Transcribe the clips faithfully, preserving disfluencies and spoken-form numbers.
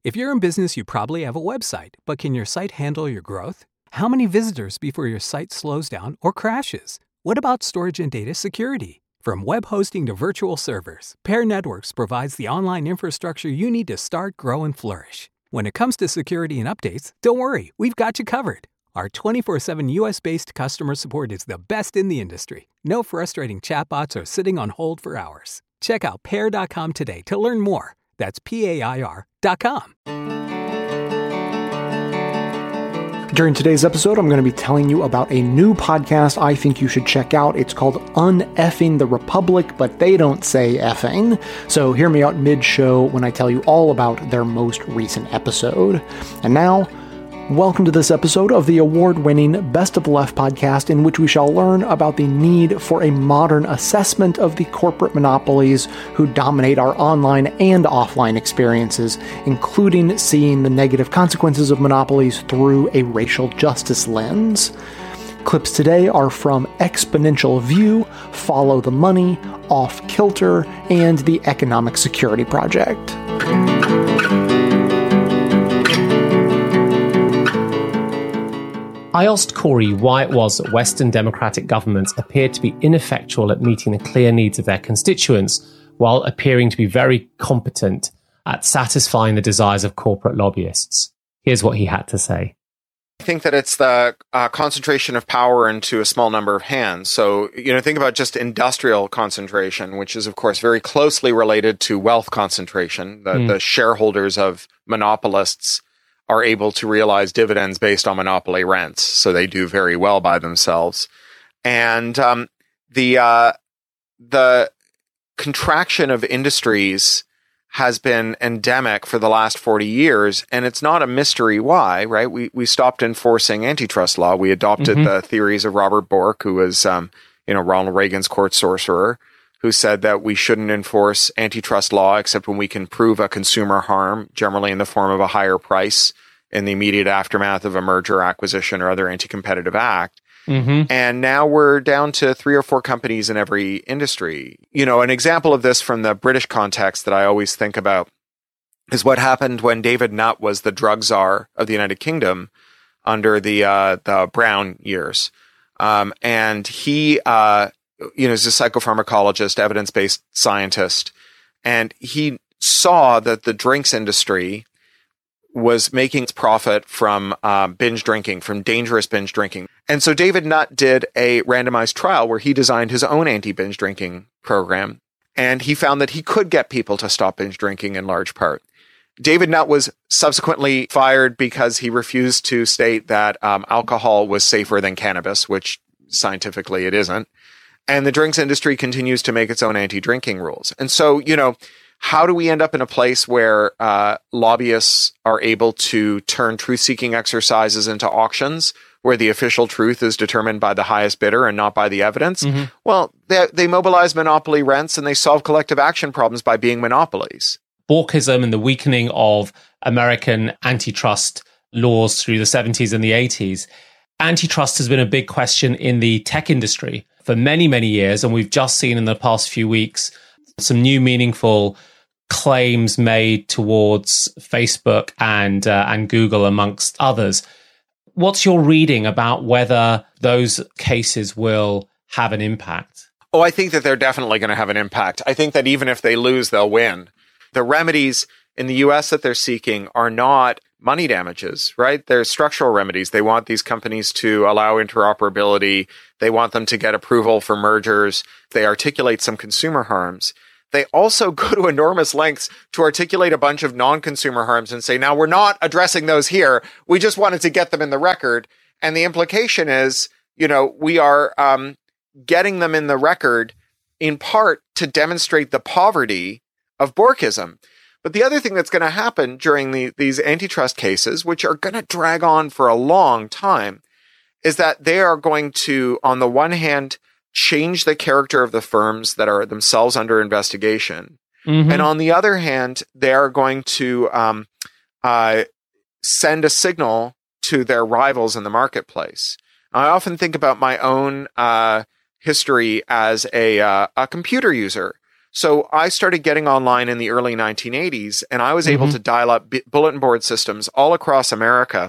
If you're in business, you probably have a website, but can your site handle your growth? How many visitors before your site slows down or crashes? What about storage and data security? From web hosting to virtual servers, Pair Networks provides the online infrastructure you need to start, grow, and flourish. When it comes to security and updates, don't worry, we've got you covered. Our twenty-four seven U S-based customer support is the best in the industry. No frustrating chatbots or sitting on hold for hours. Check out pair dot com today to learn more. That's P A I R dot com. During today's episode, I'm going to be telling you about a new podcast I think you should check out. It's called Un-Effing the Republic, but they don't say effing. So hear me out mid-show when I tell you all about their most recent episode. And now, welcome to this episode of the award-winning Best of the Left podcast, in which we shall learn about the need for a modern assessment of the corporate monopolies who dominate our online and offline experiences, including seeing the negative consequences of monopolies through a racial justice lens. Clips today are from Exponential View, Follow the Money, Off Kilter, and the Economic Security Project. I asked Corey why it was that Western democratic governments appeared to be ineffectual at meeting the clear needs of their constituents, while appearing to be very competent at satisfying the desires of corporate lobbyists. Here's what he had to say. I think that it's the uh, concentration of power into a small number of hands. So, you know, think about just industrial concentration, which is, of course, very closely related to wealth concentration. The, mm. the shareholders of monopolists are able to realize dividends based on monopoly rents. So they do very well by themselves. And um, the uh, the contraction of industries has been endemic for the last forty years. And it's not a mystery why, right? We we stopped enforcing antitrust law. We adopted mm-hmm. the theories of Robert Bork, who was um, you know, Ronald Reagan's court sorcerer, who said that we shouldn't enforce antitrust law except when we can prove a consumer harm, generally in the form of a higher price in the immediate aftermath of a merger, acquisition, or other anti-competitive act. Mm-hmm. And now we're down to three or four companies in every industry. You know, an example of this from the British context that I always think about is what happened when David Nutt was the drug czar of the United Kingdom under the uh, the Brown years. Um, and he, uh, you know, is a psychopharmacologist, evidence-based scientist, and he saw that the drinks industry was making its profit from uh, binge drinking, from dangerous binge drinking. And so David Nutt did a randomized trial where he designed his own anti-binge drinking program, and he found that he could get people to stop binge drinking in large part. David Nutt was subsequently fired because he refused to state that um, alcohol was safer than cannabis, which scientifically it isn't. And the drinks industry continues to make its own anti-drinking rules. And so, you know, how do we end up in a place where uh, lobbyists are able to turn truth-seeking exercises into auctions where the official truth is determined by the highest bidder and not by the evidence? Mm-hmm. Well, they, they mobilize monopoly rents and they solve collective action problems by being monopolies. Borkism and the weakening of American antitrust laws through the seventies and the eighties. Antitrust has been a big question in the tech industry for many, many years. And we've just seen in the past few weeks some new meaningful claims made towards Facebook and uh, and Google, amongst others. What's your reading about whether those cases will have an impact? Oh, I think that they're definitely going to have an impact. I think that even if they lose, they'll win. The remedies in the U S that they're seeking are not money damages, right? They're structural remedies. They want these companies to allow interoperability. They want them to get approval for mergers. They articulate some consumer harms. They also go to enormous lengths to articulate a bunch of non-consumer harms and say, now we're not addressing those here. We just wanted to get them in the record. And the implication is, you know, we are um, getting them in the record in part to demonstrate the poverty of Borkism. But the other thing that's going to happen during the, these antitrust cases, which are going to drag on for a long time, is that they are going to, on the one hand, change the character of the firms that are themselves under investigation. Mm-hmm. And on the other hand, they are going to um, uh, send a signal to their rivals in the marketplace. I often think about my own uh, history as a, uh, a computer user. So I started getting online in the early nineteen eighties, and I was mm-hmm. able to dial up b- bulletin board systems all across America.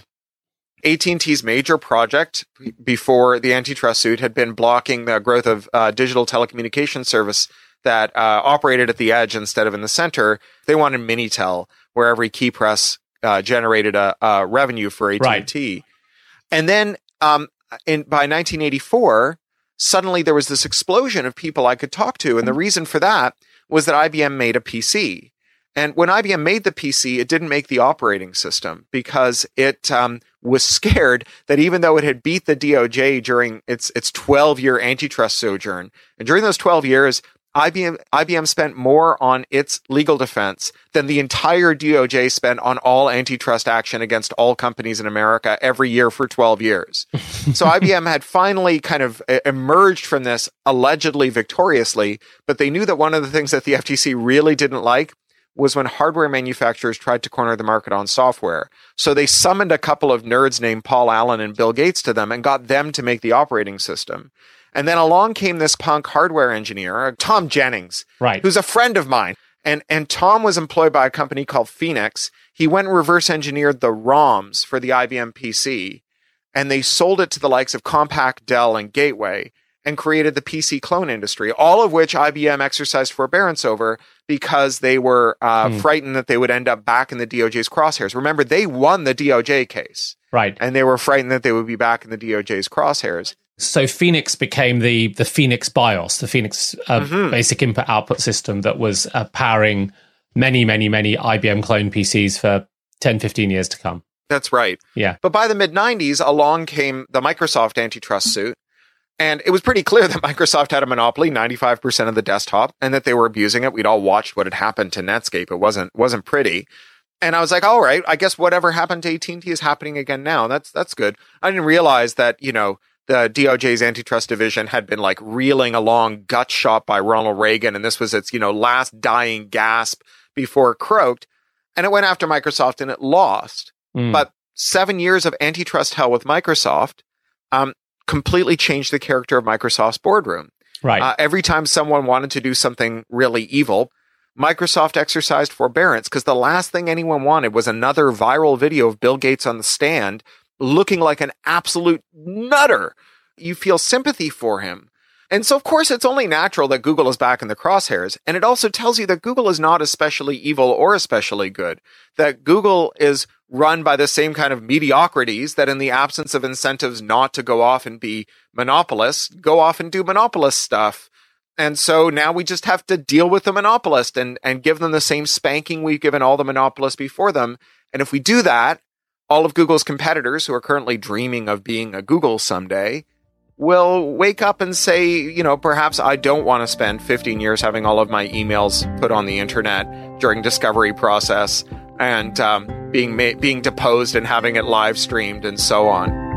A T and T's major project before the antitrust suit had been blocking the growth of uh, digital telecommunications service that uh, operated at the edge instead of in the center. They wanted Minitel, where every key press uh, generated a, a revenue for A T and T. Right. And then um, in, by nineteen eighty-four, suddenly there was this explosion of people I could talk to. And the reason for that was that I B M made a P C. And when I B M made the P C, it didn't make the operating system because it um, was scared that even though it had beat the D O J during its its twelve-year antitrust sojourn, and during those twelve years, I B M I B M spent more on its legal defense than the entire D O J spent on all antitrust action against all companies in America every year for twelve years. So I B M had finally kind of emerged from this allegedly victoriously, but they knew that one of the things that the F T C really didn't like was when hardware manufacturers tried to corner the market on software. So they summoned a couple of nerds named Paul Allen and Bill Gates to them and got them to make the operating system. And then along came this punk hardware engineer, Tom Jennings, right, who's a friend of mine. And and Tom was employed by a company called Phoenix. He went and reverse engineered the ROMs for the I B M P C, and they sold it to the likes of Compaq, Dell, and Gateway, and created the P C clone industry, all of which I B M exercised forbearance over because they were uh, mm. frightened that they would end up back in the D O J's crosshairs. Remember, they won the D O J case. Right. And they were frightened that they would be back in the D O J's crosshairs. So Phoenix became the the Phoenix BIOS, the Phoenix uh, mm-hmm. basic input-output system that was uh, powering many, many, many I B M clone P Cs for ten, fifteen years to come. That's right. Yeah. But by the mid nineties, along came the Microsoft antitrust suit. And it was pretty clear that Microsoft had a monopoly, ninety-five percent of the desktop, and that they were abusing it. We'd all watched what had happened to Netscape. It wasn't wasn't pretty. And I was like, all right, I guess whatever happened to A T and T is happening again now. That's that's good. I didn't realize that, you know, the D O J's antitrust division had been like reeling along, gut shot by Ronald Reagan, and this was its, you know, last dying gasp before it croaked. And it went after Microsoft and it lost. Mm. But seven years of antitrust hell with Microsoft um, completely changed the character of Microsoft's boardroom. Right. Uh, every time someone wanted to do something really evil, Microsoft exercised forbearance because the last thing anyone wanted was another viral video of Bill Gates on the stand looking like an absolute nutter. You feel sympathy for him. And so, of course, it's only natural that Google is back in the crosshairs. And it also tells you that Google is not especially evil or especially good. That Google is run by the same kind of mediocrities that in the absence of incentives not to go off and be monopolists, go off and do monopolist stuff. And so now we just have to deal with the monopolist and, and give them the same spanking we've given all the monopolists before them. And if we do that, all of Google's competitors who are currently dreaming of being a Google someday will wake up and say, you know, perhaps I don't want to spend fifteen years having all of my emails put on the internet during discovery process and um, being ma- being deposed and having it live streamed and so on.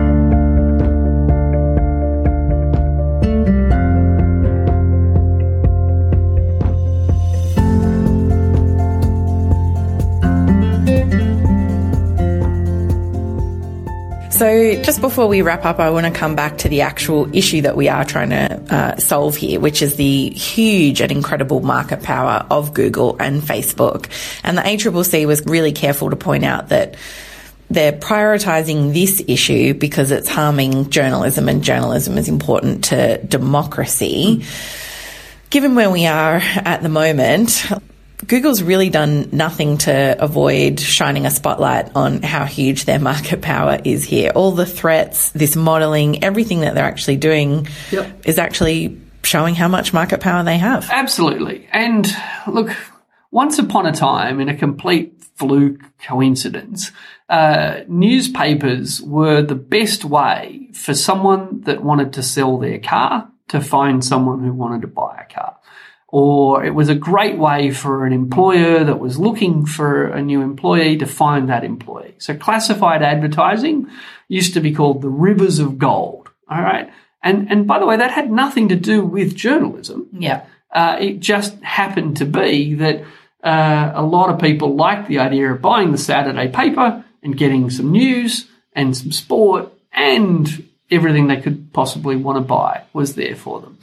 So just before we wrap up, I want to come back to the actual issue that we are trying to uh, solve here, which is the huge and incredible market power of Google and Facebook. And the A C C C was really careful to point out that they're prioritising this issue because it's harming journalism, and journalism is important to democracy. Mm. Given where we are at the moment, Google's really done nothing to avoid shining a spotlight on how huge their market power is here. All the threats, this modelling, everything that they're actually doing yep. is actually showing how much market power they have. Absolutely. And look, once upon a time, in a complete fluke coincidence, uh, newspapers were the best way for someone that wanted to sell their car to find someone who wanted to buy a car. Or it was a great way for an employer that was looking for a new employee to find that employee. So classified advertising used to be called the rivers of gold. All right. And, and by the way, that had nothing to do with journalism. Yeah. Uh, it just happened to be that uh, a lot of people liked the idea of buying the Saturday paper and getting some news and some sport, and everything they could possibly want to buy was there for them.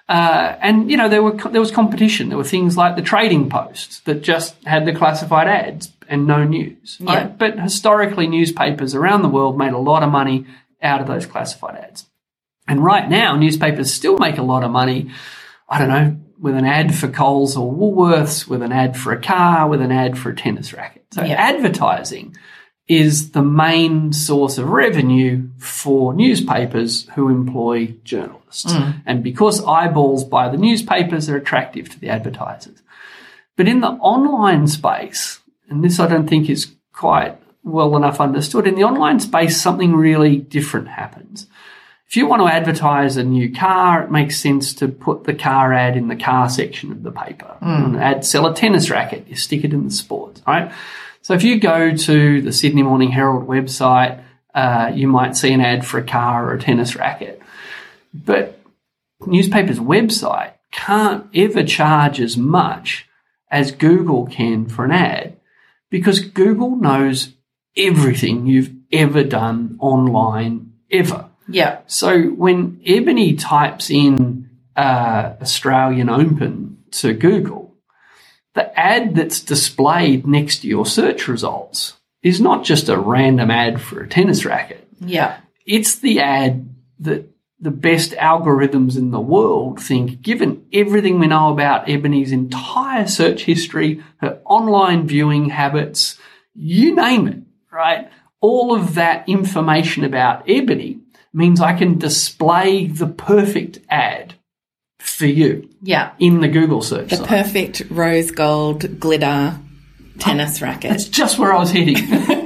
Uh, and, you know, there were there was competition. There were things like the Trading Post that just had the classified ads and no news. Yeah. Right? But historically, newspapers around the world made a lot of money out of those classified ads. And right now, newspapers still make a lot of money, I don't know, with an ad for Coles or Woolworths, with an ad for a car, with an ad for a tennis racket. So Yeah. advertising is the main source of revenue for newspapers who employ journalists. Mm. And because eyeballs by the newspapers are attractive to the advertisers. But in the online space, and this I don't think is quite well enough understood, in the online space, something really different happens. If you want to advertise a new car, it makes sense to put the car ad in the car section of the paper. Mm. Ad sell a tennis racket, you stick it in the sports, right? So if you go to the Sydney Morning Herald website, uh, you might see an ad for a car or a tennis racket. But newspapers' website can't ever charge as much as Google can for an ad because Google knows everything you've ever done online ever. Yeah. So when Ebony types in uh, Australian Open to Google, the ad that's displayed next to your search results is not just a random ad for a tennis racket. Yeah. It's the ad that the best algorithms in the world think, given everything we know about Ebony's entire search history, her online viewing habits, you name it, right? All of that information about Ebony means I can display the perfect ad for you. Yeah. In the Google search The site. perfect rose gold glitter tennis racket. That's just where I was heading.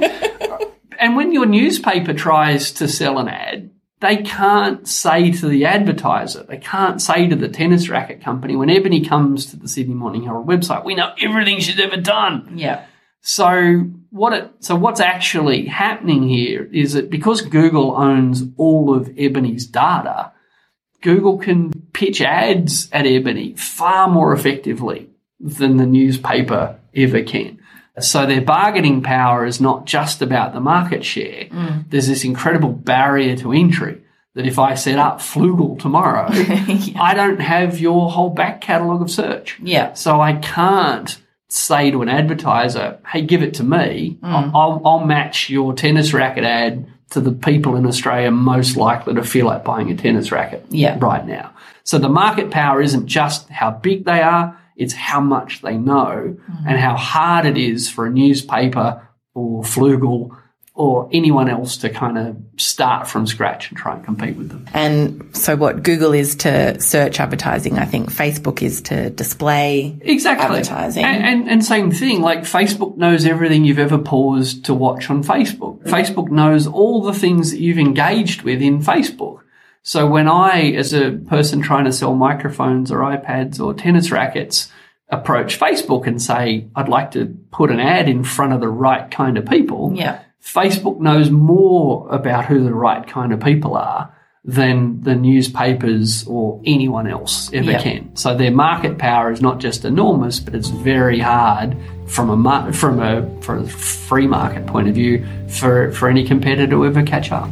And when your newspaper tries to sell an ad, they can't say to the advertiser, they can't say to the tennis racket company, when Ebony comes to the Sydney Morning Herald website, we know everything she's ever done. Yeah. So what it, so what's actually happening here is that because Google owns all of Ebony's data, Google can pitch ads at Ebony far more effectively than the newspaper ever can. So their bargaining power is not just about the market share. Mm. There's this incredible barrier to entry that if I set up Flugel tomorrow, yeah. I don't have your whole back catalogue of search. Yeah. So I can't say to an advertiser, hey, give it to me. Mm. I'll, I'll match your tennis racket ad to the people in Australia most likely to feel like buying a tennis racket yeah. right now. So the market power isn't just how big they are, it's how much they know mm. and how hard it is for a newspaper or Flugel or anyone else to kind of start from scratch and try and compete with them. And so what Google is to search advertising, I think Facebook is to display exactly. advertising. And, and, and same thing, like Facebook knows everything you've ever paused to watch on Facebook. Facebook knows all the things that you've engaged with in Facebook. So when I, as a person trying to sell microphones or iPads or tennis rackets, approach Facebook and say, I'd like to put an ad in front of the right kind of people, yeah. Facebook knows more about who the right kind of people are than the newspapers or anyone else ever yeah. can. So their market power is not just enormous, but it's very hard from a mar- from a from a free market point of view for, for any competitor to ever catch up.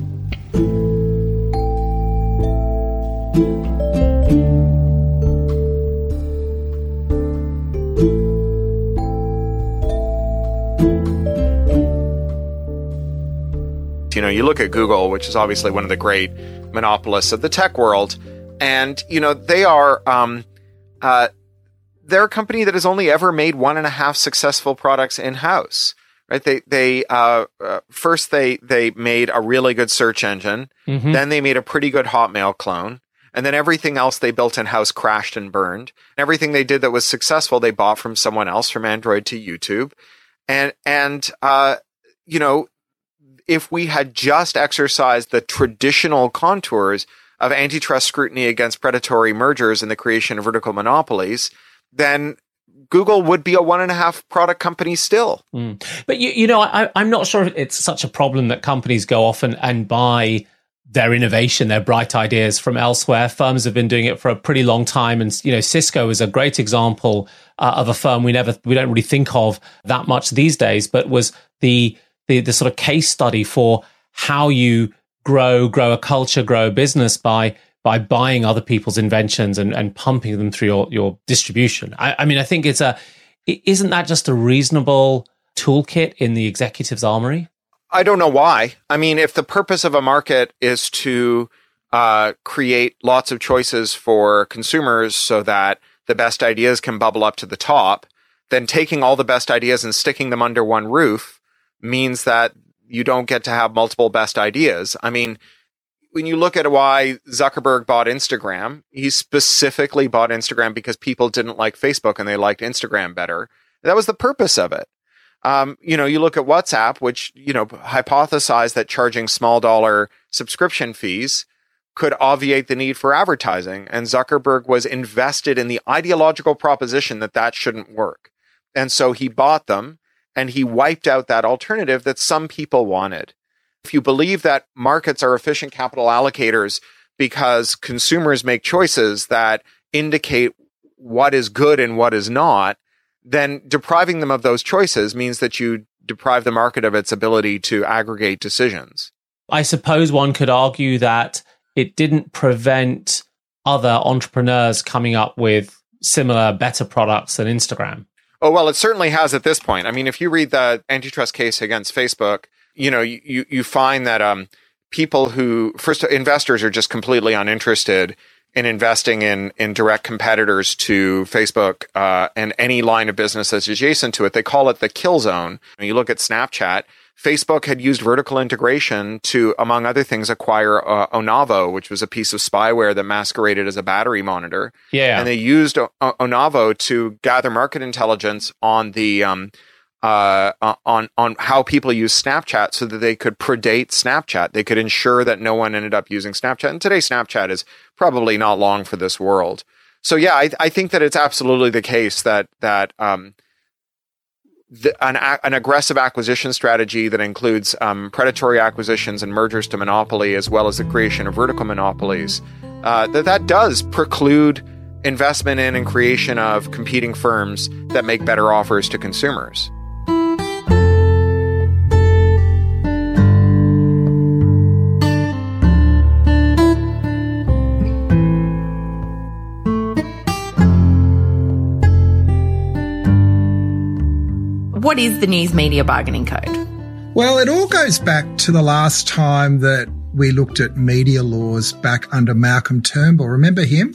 You know, you look at Google, which is obviously one of the great monopolists of the tech world, and, you know, they are, um, uh, they're a company that has only ever made one and a half successful products in-house, right? They, they, uh, uh first they, they made a really good search engine. Mm-hmm. Then they made a pretty good Hotmail clone. And then everything else they built in-house crashed and burned. Everything they did that was successful, they bought from someone else, from Android to YouTube. And, and, uh, you know, if we had just exercised the traditional contours of antitrust scrutiny against predatory mergers and the creation of vertical monopolies, then Google would be a one and a half product company still. Mm. But, you, you know, I, I'm not sure if it's such a problem that companies go off and, and buy their innovation, their bright ideas from elsewhere. Firms have been doing it for a pretty long time. And, you know, Cisco is a great example uh, of a firm we never, we don't really think of that much these days, but was the The, the sort of case study for how you grow, grow a culture, grow a business by by buying other people's inventions and, and pumping them through your, your distribution. I, I mean, I think it's a, isn't that just a reasonable toolkit in the executive's armory? I don't know why. I mean, if the purpose of a market is to uh, create lots of choices for consumers so that the best ideas can bubble up to the top, then taking all the best ideas and sticking them under one roof means that you don't get to have multiple best ideas. I mean, when you look at why Zuckerberg bought Instagram, he specifically bought Instagram because people didn't like Facebook and they liked Instagram better. That was the purpose of it. Um, you know, you look at WhatsApp, which, you know, hypothesized that charging small dollar subscription fees could obviate the need for advertising. And Zuckerberg was invested in the ideological proposition that that shouldn't work. And so he bought them and he wiped out that alternative that some people wanted. If you believe that markets are efficient capital allocators because consumers make choices that indicate what is good and what is not, then depriving them of those choices means that you deprive the market of its ability to aggregate decisions. I suppose one could argue that it didn't prevent other entrepreneurs coming up with similar, better products than Instagram. Oh, well, it certainly has at this point. I mean, if you read the antitrust case against Facebook, you know, you, you find that um, people who, first, investors are just completely uninterested in investing in, in direct competitors to Facebook uh, and any line of business that's adjacent to it. They call it the kill zone. When you look at Snapchat, Facebook had used vertical integration to, among other things, acquire uh, Onavo, which was a piece of spyware that masqueraded as a battery monitor. Yeah. And they used o- Onavo to gather market intelligence on the um, uh, on on how people use Snapchat so that they could predate Snapchat. They could ensure that no one ended up using Snapchat. And today, Snapchat is probably not long for this world. So yeah, I, I think that it's absolutely the case that that um, the, an, an aggressive acquisition strategy that includes um, predatory acquisitions and mergers to monopoly, as well as the creation of vertical monopolies, uh, that that does preclude investment in and creation of competing firms that make better offers to consumers. What is the News Media Bargaining Code? Well, it all goes back to the last time that we looked at media laws back under Malcolm Turnbull. Remember him?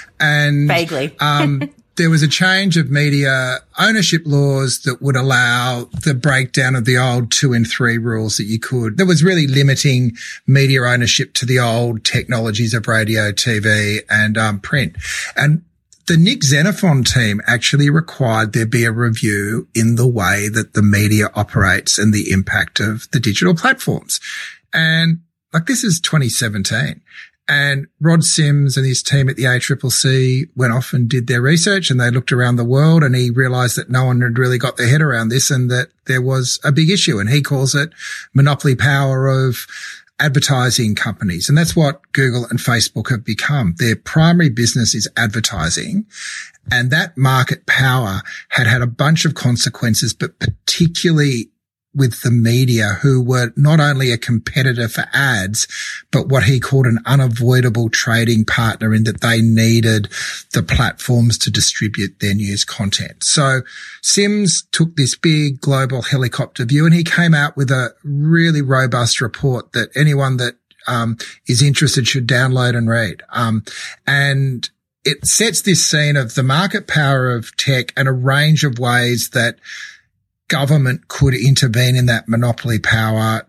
And Vaguely. um, there was a change of media ownership laws that would allow the breakdown of the old two and three rules that you could. That was really limiting media ownership to the old technologies of radio, T V and um, print. And the Nick Xenophon team actually required there be a review in the way that the media operates and the impact of the digital platforms. And like, this is twenty seventeen. And Rod Sims and his team at the A C C C went off and did their research, and they looked around the world, and he realized that no one had really got their head around this and that there was a big issue. And he calls it monopoly power of advertising companies. And that's what Google and Facebook have become. Their primary business is advertising. And that market power had had a bunch of consequences, but particularly with the media, who were not only a competitor for ads, but what he called an unavoidable trading partner, in that they needed the platforms to distribute their news content. So Sims took this big global helicopter view, and he came out with a really robust report that anyone that um, is interested should download and read. Um, and it sets this scene of the market power of tech and a range of ways that government could intervene in that monopoly power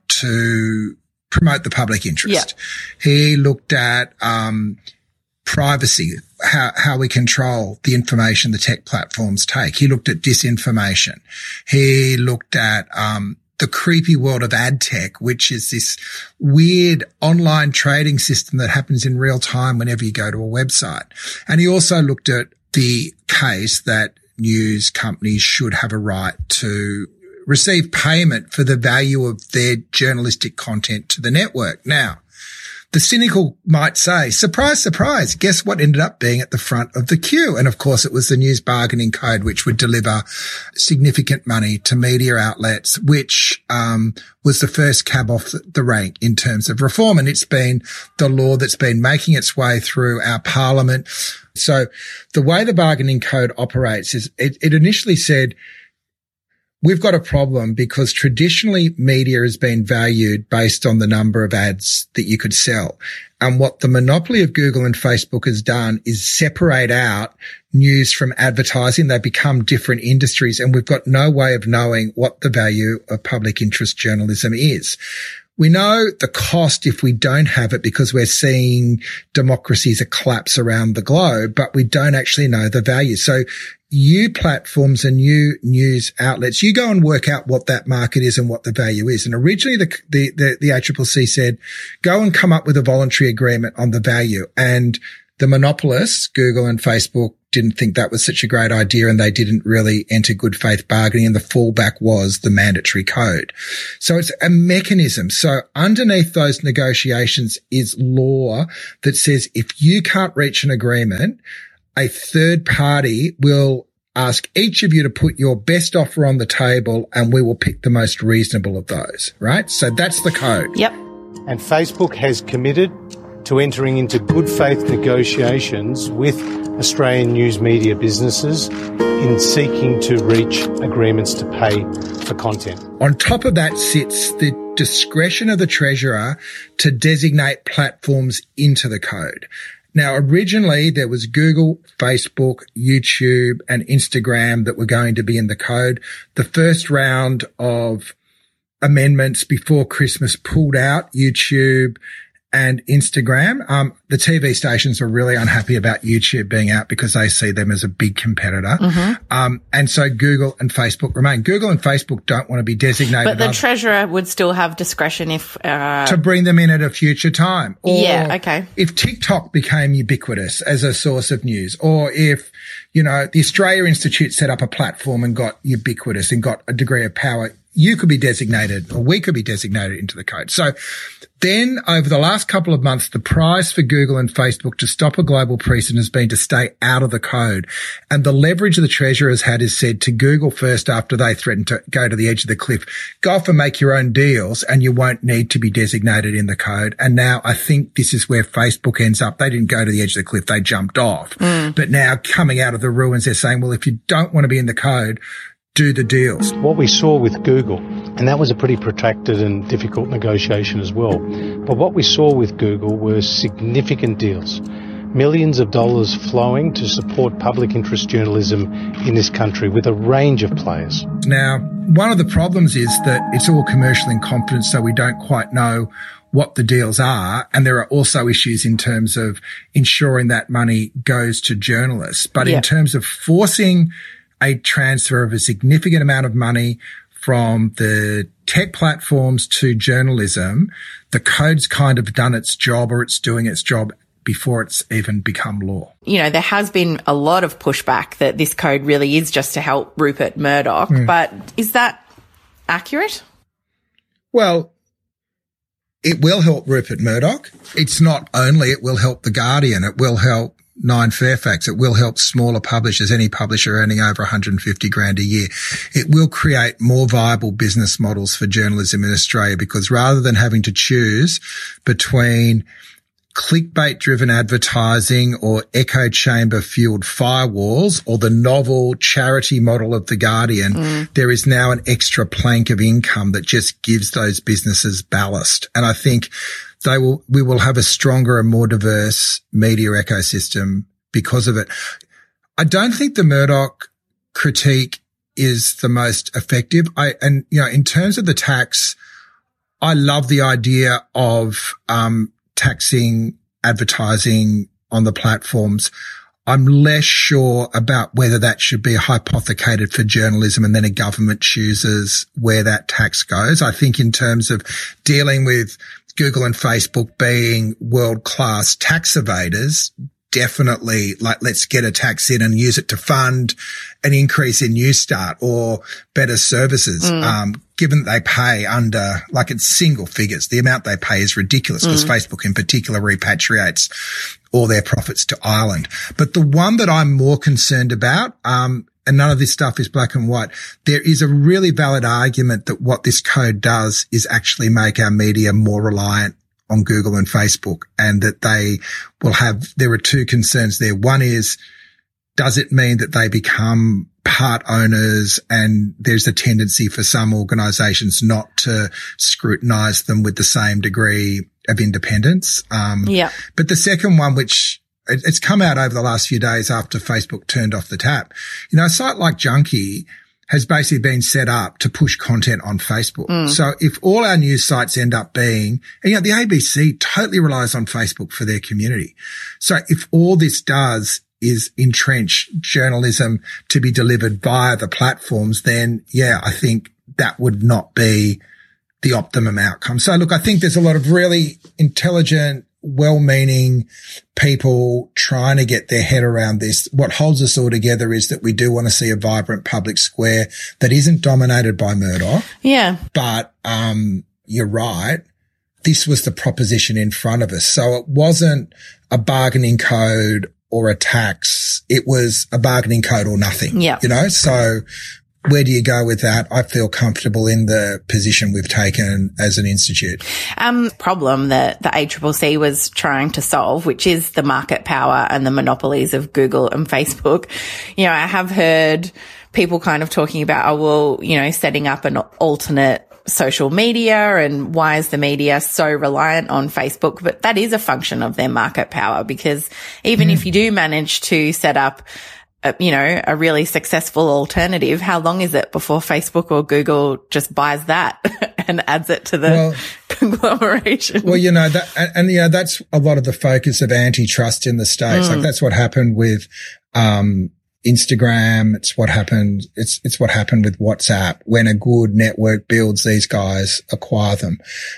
to promote the public interest. Yeah. He looked at um, privacy, how, how we control the information the tech platforms take. He looked at disinformation. He looked at um, the creepy world of ad tech, which is this weird online trading system that happens in real time whenever you go to a website. And he also looked at the case that news companies should have a right to receive payment for the value of their journalistic content to the network. Now, the cynical might say, surprise, surprise, guess what ended up being at the front of the queue? And of course, it was the News Bargaining Code, which would deliver significant money to media outlets, which um was the first cab off the rank in terms of reform. And it's been the law that's been making its way through our parliament. So the way the bargaining code operates is it, it initially said, we've got a problem because traditionally media has been valued based on the number of ads that you could sell. And what the monopoly of Google and Facebook has done is separate out news from advertising. They become different industries, and we've got no way of knowing what the value of public interest journalism is. We know the cost if we don't have it because we're seeing democracies collapse around the globe, but we don't actually know the value. So you platforms and you news outlets, you go and work out what that market is and what the value is. And originally the, the, the, the A C C C said, go and come up with a voluntary agreement on the value. And the monopolists, Google and Facebook, didn't think that was such a great idea, and they didn't really enter good faith bargaining, and the fallback was the mandatory code. So it's a mechanism. So underneath those negotiations is law that says if you can't reach an agreement, a third party will ask each of you to put your best offer on the table, and we will pick the most reasonable of those, right? So that's the code. Yep. And Facebook has committed to entering into good faith negotiations with Australian news media businesses in seeking to reach agreements to pay for content. On top of that sits the discretion of the Treasurer to designate platforms into the code. Now, originally there was Google, Facebook, YouTube, and Instagram that were going to be in the code. The first round of amendments before Christmas pulled out YouTube and Instagram. Um, the T V stations were really unhappy about YouTube being out because they see them as a big competitor. Mm-hmm. Um, and so Google and Facebook remain. Google and Facebook don't want to be designated. But the other, Treasurer would still have discretion if... Uh... to bring them in at a future time. Or yeah, okay. If TikTok became ubiquitous as a source of news, or if, you know, the Australia Institute set up a platform and got ubiquitous and got a degree of power, you could be designated, or we could be designated into the code. So then over the last couple of months, the prize for Google and Facebook to stop a global precedent has been to stay out of the code. And the leverage the Treasurer has had is said to Google first after they threatened to go to the edge of the cliff, go off and make your own deals and you won't need to be designated in the code. And now I think this is where Facebook ends up. They didn't go to the edge of the cliff. They jumped off. Mm. But now coming out of the ruins, they're saying, well, if you don't want to be in the code, do the deals. What we saw with Google, and that was a pretty protracted and difficult negotiation as well, but what we saw with Google were significant deals. Millions of dollars flowing to support public interest journalism in this country with a range of players. Now, one of the problems is that it's all commercial in confidence, so we don't quite know what the deals are. And there are also issues in terms of ensuring that money goes to journalists. But yeah. in terms of forcing a transfer of a significant amount of money from the tech platforms to journalism, the code's kind of done its job, or it's doing its job before it's even become law. You know, there has been a lot of pushback that this code really is just to help Rupert Murdoch, mm. but is that accurate? Well, it will help Rupert Murdoch. It's not only, it will help The Guardian. It will help Nine Fairfax. It will help smaller publishers, any publisher earning over one hundred fifty grand a year. It will create more viable business models for journalism in Australia, because rather than having to choose between clickbait-driven advertising or echo chamber-fueled firewalls or the novel charity model of The Guardian, mm. there is now an extra plank of income that just gives those businesses ballast. And I think they will, we will have a stronger and more diverse media ecosystem because of it. I don't think the Murdoch critique is the most effective. I, and, you know, in terms of the tax, I love the idea of, um, taxing advertising on the platforms. I'm less sure about whether that should be hypothecated for journalism and then a government chooses where that tax goes. I think in terms of dealing with Google and Facebook being world-class tax evaders, definitely like, let's get a tax in and use it to fund an increase in Newstart or better services. Mm. Um, given that they pay under, like it's single figures, the amount they pay is ridiculous because mm. Facebook in particular repatriates all their profits to Ireland. But the one that I'm more concerned about, um, and none of this stuff is black and white, there is a really valid argument that what this code does is actually make our media more reliant on Google and Facebook, and that they will have, there are two concerns there. One is, does it mean that they become part owners, and there's a tendency for some organizations not to scrutinize them with the same degree of independence? Um, yeah. But the second one, which it's come out over the last few days after Facebook turned off the tap, you know, a site like Junkie has basically been set up to push content on Facebook. Mm. So if all our news sites end up being, and you know, the A B C totally relies on Facebook for their community. So if all this does is entrench journalism to be delivered via the platforms, then yeah, I think that would not be the optimum outcome. So look, I think there's a lot of really intelligent, well-meaning people trying to get their head around this. What holds us all together is that we do want to see a vibrant public square that isn't dominated by Murdoch. Yeah. But, um, you're right. This was the proposition in front of us. So it wasn't a bargaining code or a tax. It was a bargaining code or nothing. Yeah. You know, so where do you go with that? I feel comfortable in the position we've taken as an institute. Um, problem that the A C C C was trying to solve, which is the market power and the monopolies of Google and Facebook. You know, I have heard people kind of talking about, oh, well, you know, setting up an alternate social media, and why is the media so reliant on Facebook? But that is a function of their market power, because even mm. if you do manage to set up A, you know, a really successful alternative, how long is it before Facebook or Google just buys that and adds it to the well, conglomeration? Well, you know, that, and, and yeah, that's a lot of the focus of antitrust in the States. Mm. Like that's what happened with, um, Instagram. It's what happened. It's, it's what happened with WhatsApp. When a good network builds, these guys acquire them.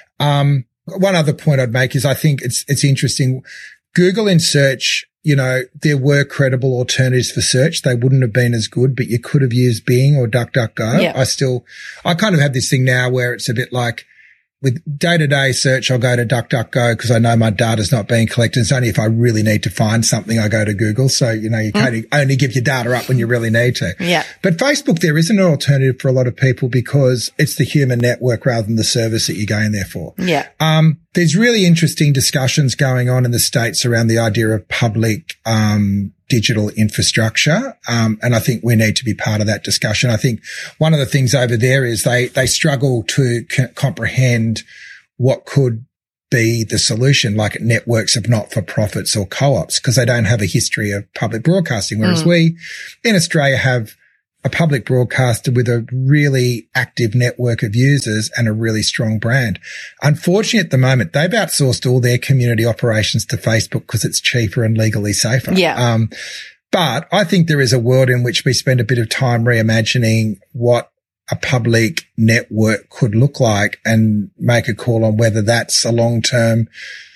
Um, one other point I'd make is I think it's, it's interesting. Google in search, you know, there were credible alternatives for search. They wouldn't have been as good, but you could have used Bing or DuckDuckGo. Yeah. I still, I kind of have this thing now where it's a bit like with day-to-day search, I'll go to DuckDuckGo because I know my data's not being collected. It's only if I really need to find something, I go to Google. So, you know, you mm. can't only give your data up when you really need to. Yeah. But Facebook, there isn't an alternative for a lot of people because it's the human network rather than the service that you're going there for. Yeah. Um, there's really interesting discussions going on in the States around the idea of public, um, digital infrastructure. Um, and I think we need to be part of that discussion. I think one of the things over there is they, they struggle to c- comprehend what could be the solution, like networks of not-for-profits or co-ops, because they don't have a history of public broadcasting. Whereas mm. we in Australia have a public broadcaster with a really active network of users and a really strong brand. Unfortunately, at the moment, they've outsourced all their community operations to Facebook because it's cheaper and legally safer. Yeah. Um, but I think there is a world in which we spend a bit of time reimagining what a public network could look like and make a call on whether that's a long-term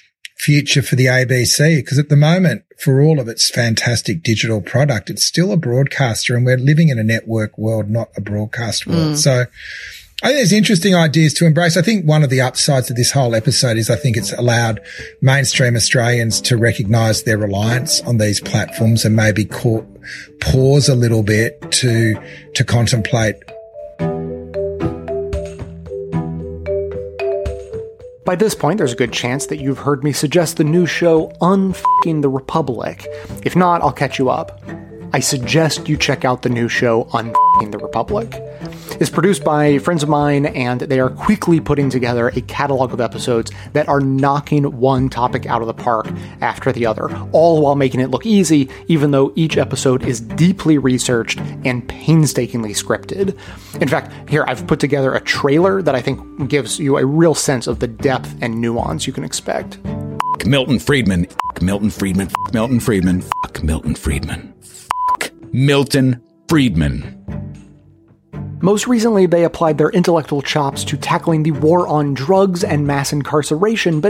future for the A B C, because at the moment, for all of its fantastic digital product, it's still a broadcaster, and we're living in a network world, not a broadcast world. Mm. So I think there's interesting ideas to embrace. I think one of the upsides of this whole episode is I think it's allowed mainstream Australians to recognise their reliance on these platforms and maybe call, pause a little bit to to contemplate. By this point, there's a good chance that you've heard me suggest the new show Unfucking the Republic. If not, I'll catch you up. I suggest you check out the new show Unfucking the Republic. It's produced by friends of mine, and they are quickly putting together a catalog of episodes that are knocking one topic out of the park after the other, all while making it look easy, even though each episode is deeply researched and painstakingly scripted. In fact, here, I've put together a trailer that I think gives you a real sense of the depth and nuance you can expect. F*** Milton Friedman. F*** Milton Friedman. F*** Milton Friedman. F*** Milton Friedman. F*** Milton Friedman. Most recently, they applied their intellectual chops to tackling the war on drugs and mass incarceration, but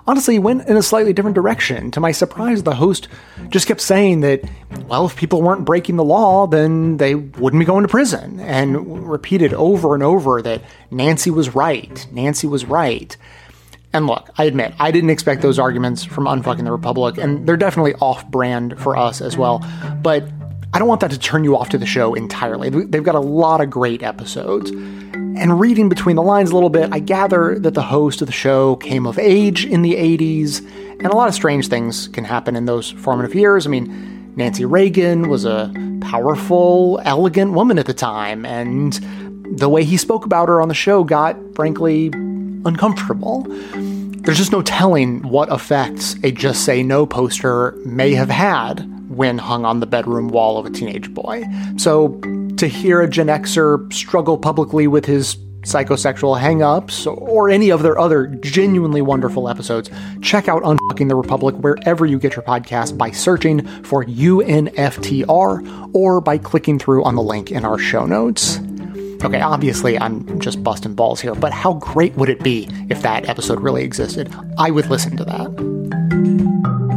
honestly, he went in a slightly different direction. To my surprise, the host just kept saying that, well, if people weren't breaking the law, then they wouldn't be going to prison, and repeated over and over that Nancy was right. Nancy was right. And look, I admit, I didn't expect those arguments from Unfucking the Republic, and they're definitely off-brand for us as well. But I don't want that to turn you off to the show entirely. They've got a lot of great episodes. And reading between the lines a little bit, I gather that the host of the show came of age in the eighties, and a lot of strange things can happen in those formative years. I mean, Nancy Reagan was a powerful, elegant woman at the time, and the way he spoke about her on the show got, frankly, uncomfortable. There's just no telling what effects a Just Say No poster may have had when hung on the bedroom wall of a teenage boy. So to hear a Gen Xer struggle publicly with his psychosexual hang-ups or any of their other genuinely wonderful episodes, check out Unfucking the Republic wherever you get your podcast by searching for U N F T R or by clicking through on the link in our show notes. Okay, obviously I'm just busting balls here, but how great would it be if that episode really existed? I would listen to that.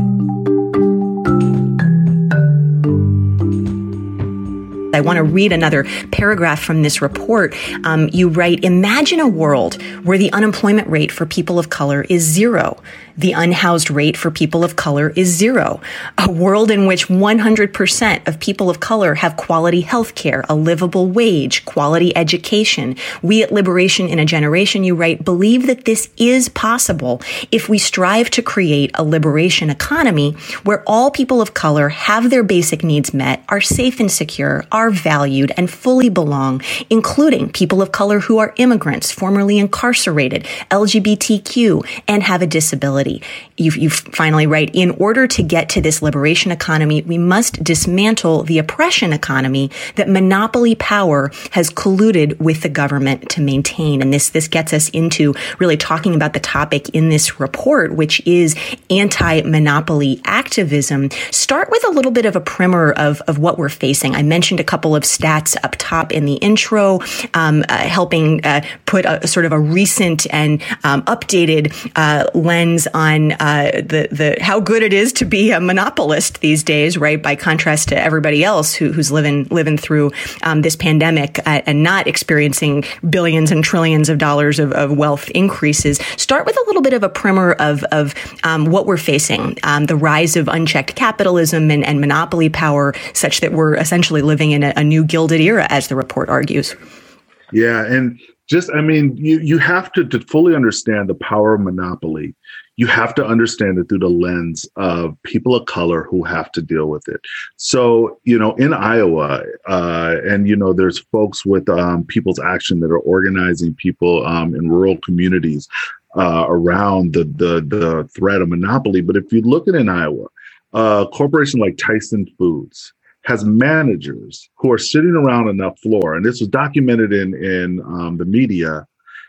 I want to read another paragraph from this report. Um, you write, imagine a world where the unemployment rate for people of color is zero. The unhoused rate for people of color is zero. A world in which one hundred percent of people of color have quality health care, a livable wage, quality education. We at Liberation in a Generation, you write, believe that this is possible if we strive to create a liberation economy where all people of color have their basic needs met, are safe and secure, are valued, and fully belong, including people of color who are immigrants, formerly incarcerated, L G B T Q, and have a disability. You, you finally write, in order to get to this liberation economy, we must dismantle the oppression economy that monopoly power has colluded with the government to maintain. And this, this gets us into really talking about the topic in this report, which is anti-monopoly activism. Start with a little bit of a primer of, of what we're facing. I mentioned a couple of stats up top in the intro, um, uh, helping uh, put a, a sort of a recent and um, updated uh, lens on uh, the the how good it is to be a monopolist these days, right? By contrast to everybody else who, who's living living through um, this pandemic uh, and not experiencing billions and trillions of dollars of, of wealth increases. Start with a little bit of a primer of of um, what we're facing, um, the rise of unchecked capitalism and, and monopoly power, such that we're essentially living in a, a new gilded era, as the report argues. Yeah, and just, I mean, you, you have to, to fully understand the power of monopoly. You have to understand it through the lens of people of color who have to deal with it. So, you know, in Iowa, uh, and, you know, there's folks with um, People's Action that are organizing people um, in rural communities uh, around the, the, the threat of monopoly. But if you look at in Iowa, a corporation like Tyson Foods has managers who are sitting around on that floor, and this was documented in, in um, the media,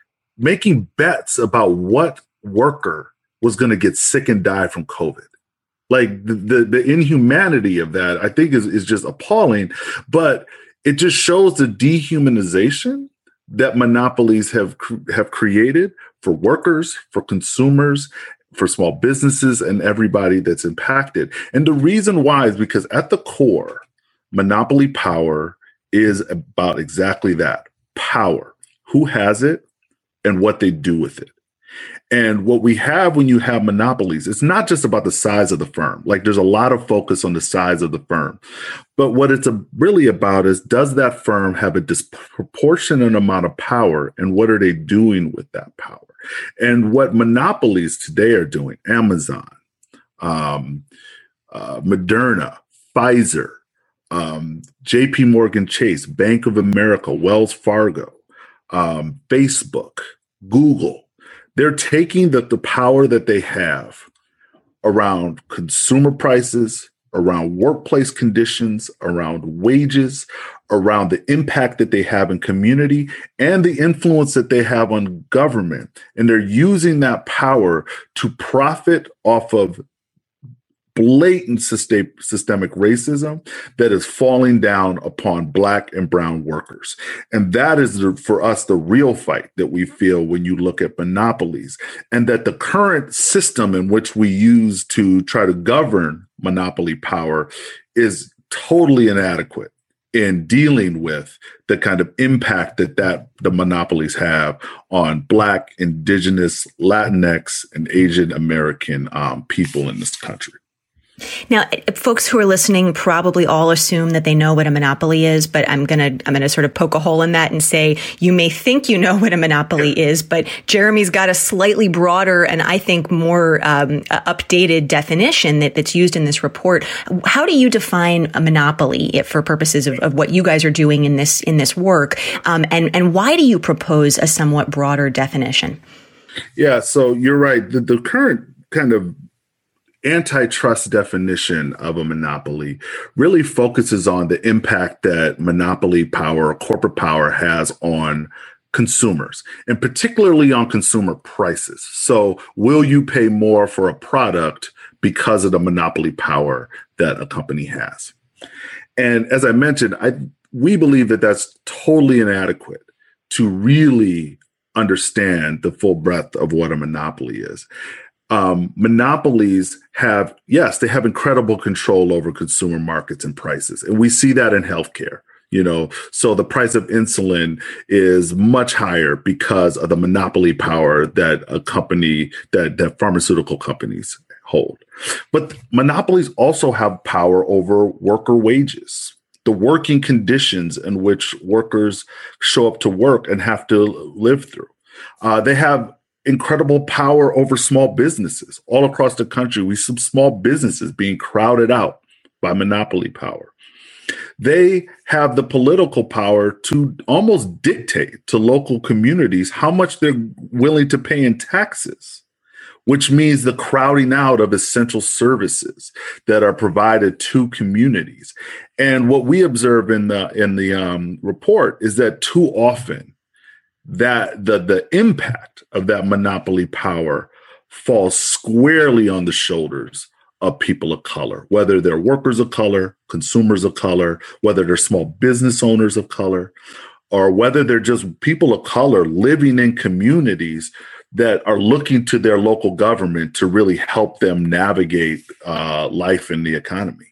making bets about what worker was going to get sick and die from COVID. Like the, the the inhumanity of that, I think, is, is just appalling. But it just shows the dehumanization that monopolies have have created for workers, for consumers, for small businesses, and everybody that's impacted. And the reason why is because at the core, monopoly power is about exactly that: power, who has it, and what they do with it. And what we have when you have monopolies, it's not just about the size of the firm. Like, there's a lot of focus on the size of the firm. But what it's a, really about is, does that firm have a disproportionate amount of power, and what are they doing with that power? And what monopolies today are doing, Amazon, um, uh, Moderna, Pfizer, um, J P Morgan Chase, Bank of America, Wells Fargo, um, Facebook, Google, they're taking the, the power that they have around consumer prices, around workplace conditions, around wages, around the impact that they have in community, and the influence that they have on government. And they're using that power to profit off of blatant system, systemic racism that is falling down upon Black and brown workers. And that is, the, for us, the real fight that we feel when you look at monopolies, and that the current system in which we use to try to govern monopoly power is totally inadequate in dealing with the kind of impact that, that the monopolies have on Black, Indigenous, Latinx, and Asian American um, people in this country. Now, folks who are listening probably all assume that they know what a monopoly is, but I'm going to I'm going to sort of poke a hole in that and say you may think you know what a monopoly is, but Jeremy's got a slightly broader and I think more um, updated definition that, that's used in this report. How do you define a monopoly for purposes of, of what you guys are doing in this in this work, um, and and why do you propose a somewhat broader definition? Yeah, so you're right. The, the current kind of antitrust definition of a monopoly really focuses on the impact that monopoly power or corporate power has on consumers, and particularly on consumer prices. So will you pay more for a product because of the monopoly power that a company has? And as I mentioned, I we believe that that's totally inadequate to really understand the full breadth of what a monopoly is. Um, monopolies have, yes, they have incredible control over consumer markets and prices. And we see that in healthcare, you know, so the price of insulin is much higher because of the monopoly power that a company, that, that pharmaceutical companies hold. But monopolies also have power over worker wages, the working conditions in which workers show up to work and have to live through. Uh, they have incredible power over small businesses all across the country. We see small businesses being crowded out by monopoly power. They have the political power to almost dictate to local communities how much they're willing to pay in taxes, which means the crowding out of essential services that are provided to communities. And what we observe in the in the um, report is that too often that the the impact of that monopoly power falls squarely on the shoulders of people of color, whether they're workers of color, consumers of color, whether they're small business owners of color, or whether they're just people of color living in communities that are looking to their local government to really help them navigate uh, life in the economy.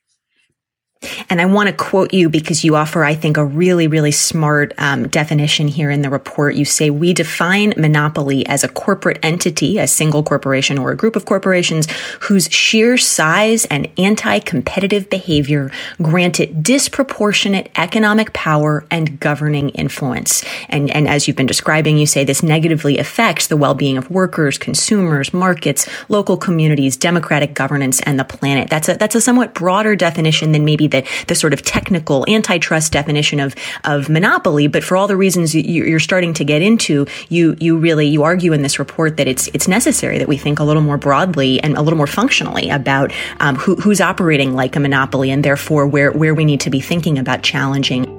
And I want to quote you because you offer, I think, a really, really smart um, definition here in the report. You say, we define monopoly as a corporate entity, a single corporation or a group of corporations whose sheer size and anti-competitive behavior grant it disproportionate economic power and governing influence. And, and as you've been describing, you say this negatively affects the well-being of workers, consumers, markets, local communities, democratic governance, and the planet. That's a, that's a somewhat broader definition than maybe the, the sort of technical antitrust definition of, of monopoly. But for all the reasons you, you're starting to get into, you, you really, you argue in this report that it's, it's necessary that we think a little more broadly and a little more functionally about um, who, who's operating like a monopoly, and therefore where, where we need to be thinking about challenging.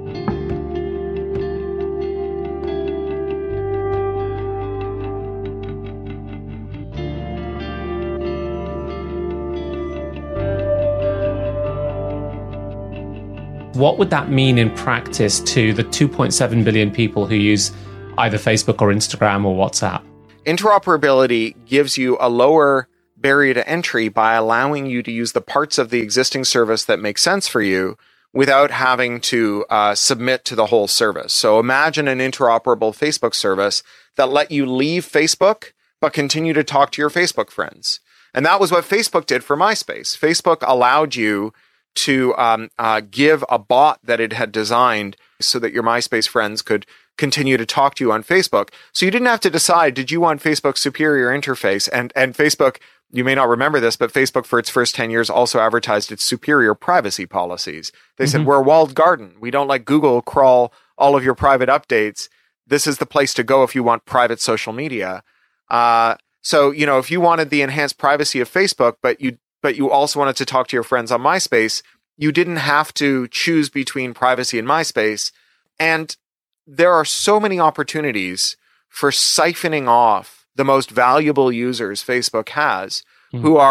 What would that mean in practice to the two point seven billion people who use either Facebook or Instagram or WhatsApp? Interoperability gives you a lower barrier to entry by allowing you to use the parts of the existing service that make sense for you without having to uh, submit to the whole service. So imagine an interoperable Facebook service that let you leave Facebook but continue to talk to your Facebook friends. And that was what Facebook did for MySpace. Facebook allowed you to um, uh, give a bot that it had designed so that your MySpace friends could continue to talk to you on Facebook. So you didn't have to decide, did you want Facebook's superior interface? And and Facebook, you may not remember this, but Facebook for its first ten years also advertised its superior privacy policies. They mm-hmm. said, we're a walled garden. We don't let Google crawl all of your private updates. This is the place to go if you want private social media. Uh, so, you know, if you wanted the enhanced privacy of Facebook, but you but you also wanted to talk to your friends on MySpace, you didn't have to choose between privacy and MySpace. And there are so many opportunities for siphoning off the most valuable users Facebook has, mm-hmm. who are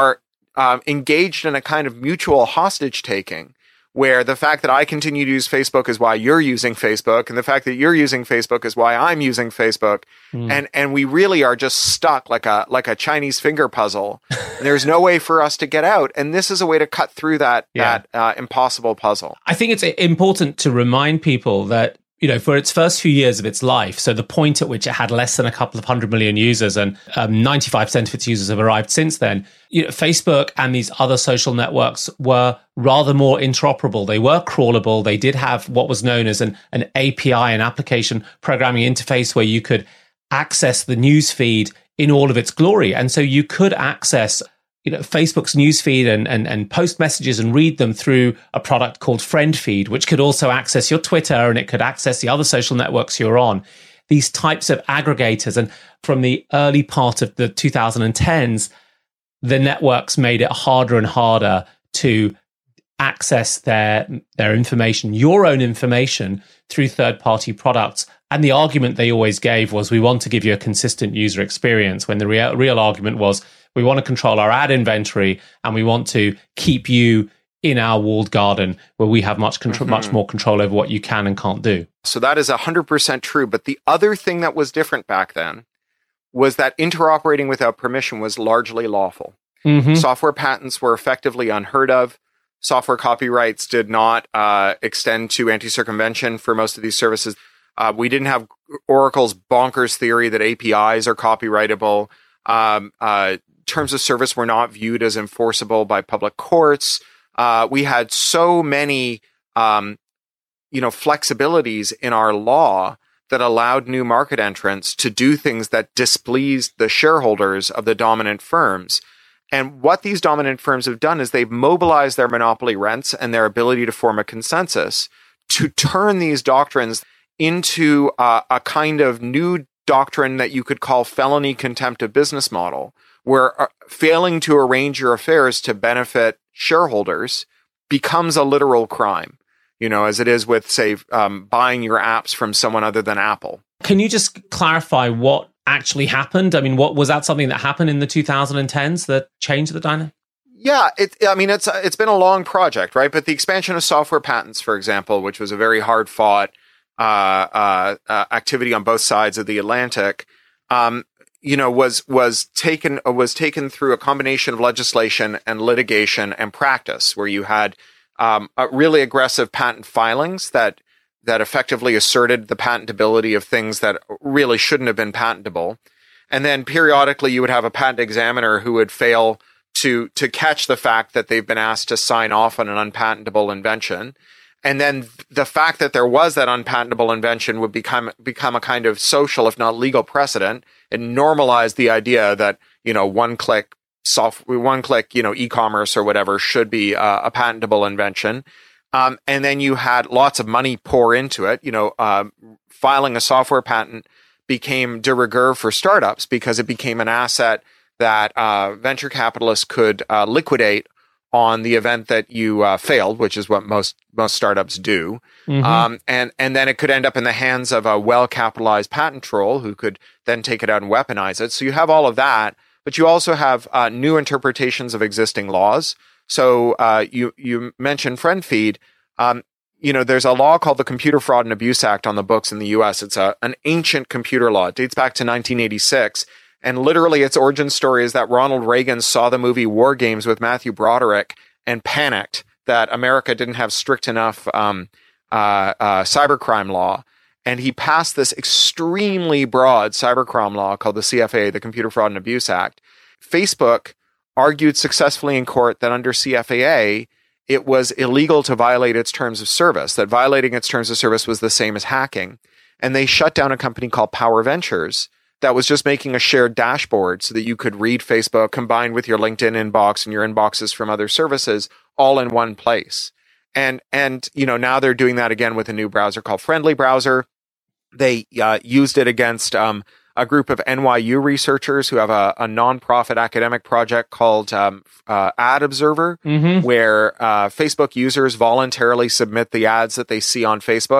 um, engaged in a kind of mutual hostage taking, where the fact that I continue to use Facebook is why you're using Facebook, and the fact that you're using Facebook is why I'm using Facebook. Mm. And and we really are just stuck like a like a Chinese finger puzzle. There's no way for us to get out. And this is a way to cut through that, yeah. that uh, impossible puzzle. I think it's important to remind people that, you know, for its first few years of its life, so the point at which it had less than a couple of hundred million users, and um, ninety-five percent of its users have arrived since then, you know, Facebook and these other social networks were rather more interoperable. They were crawlable. They did have what was known as an, an A P I, an application programming interface, where you could access the news feed in all of its glory. And so you could access, you know, Facebook's newsfeed and, and, and post messages and read them through a product called FriendFeed, which could also access your Twitter, and it could access the other social networks you're on. These types of aggregators. And from the early part of the two thousand tens, the networks made it harder and harder to access their, their information, your own information, through third-party products. And the argument they always gave was, we want to give you a consistent user experience, when the real, real argument was, we want to control our ad inventory, and we want to keep you in our walled garden, where we have much control, mm-hmm. much more control over what you can and can't do. So that is one hundred percent true. But the other thing that was different back then was that interoperating without permission was largely lawful. Mm-hmm. Software patents were effectively unheard of. Software copyrights did not uh, extend to anti-circumvention for most of these services. Uh, we didn't have Oracle's bonkers theory that A P Is are copyrightable. Um, uh, terms of service were not viewed as enforceable by public courts. Uh, we had so many, um, you know, flexibilities in our law that allowed new market entrants to do things that displeased the shareholders of the dominant firms. And what these dominant firms have done is they've mobilized their monopoly rents and their ability to form a consensus to turn these doctrines into uh, a kind of new doctrine that you could call felony contempt of business model, where uh, failing to arrange your affairs to benefit shareholders becomes a literal crime, you know, as it is with, say, um, buying your apps from someone other than Apple. Can you just clarify what actually happened? I mean, what was that something that happened in the two thousand tens that changed the dynamic? Yeah, it, I mean, it's it's been a long project, right? But the expansion of software patents, for example, which was a very hard-fought uh, uh, uh, activity on both sides of the Atlantic, um, you know, was was taken was taken through a combination of legislation and litigation and practice, where you had um, a really aggressive patent filings that that effectively asserted the patentability of things that really shouldn't have been patentable. And then periodically you would have a patent examiner who would fail to, to catch the fact that they've been asked to sign off on an unpatentable invention. And then the fact that there was that unpatentable invention would become, become a kind of social, if not legal precedent, and normalize the idea that, you know, one click software, one click, you know, e-commerce or whatever should be uh, a patentable invention. Um, and then you had lots of money pour into it. You know, uh, filing a software patent became de rigueur for startups because it became an asset that uh, venture capitalists could uh, liquidate on the event that you uh, failed, which is what most most startups do. Mm-hmm. Um, and and then it could end up in the hands of a well-capitalized patent troll who could then take it out and weaponize it. So you have all of that, but you also have uh, new interpretations of existing laws. So uh, you you mentioned FriendFeed. Um, you know, there's a law called the Computer Fraud and Abuse Act on the books in the U S. It's a an ancient computer law. It dates back to nineteen eighty-six. And literally its origin story is that Ronald Reagan saw the movie War Games with Matthew Broderick and panicked that America didn't have strict enough um, uh, uh, cybercrime law. And he passed this extremely broad cybercrime law called the C F A, the Computer Fraud and Abuse Act. Facebook argued successfully in court that under C F A A, it was illegal to violate its terms of service, that violating its terms of service was the same as hacking. And they shut down a company called Power Ventures that was just making a shared dashboard so that you could read Facebook combined with your LinkedIn inbox and your inboxes from other services all in one place. And, and, you know, now they're doing that again with a new browser called Friendly Browser. They uh, used it against um, a group of N Y U researchers who have a, a nonprofit academic project called um, uh, Ad Observer, mm-hmm. where uh, Facebook users voluntarily submit the ads that they see on Facebook.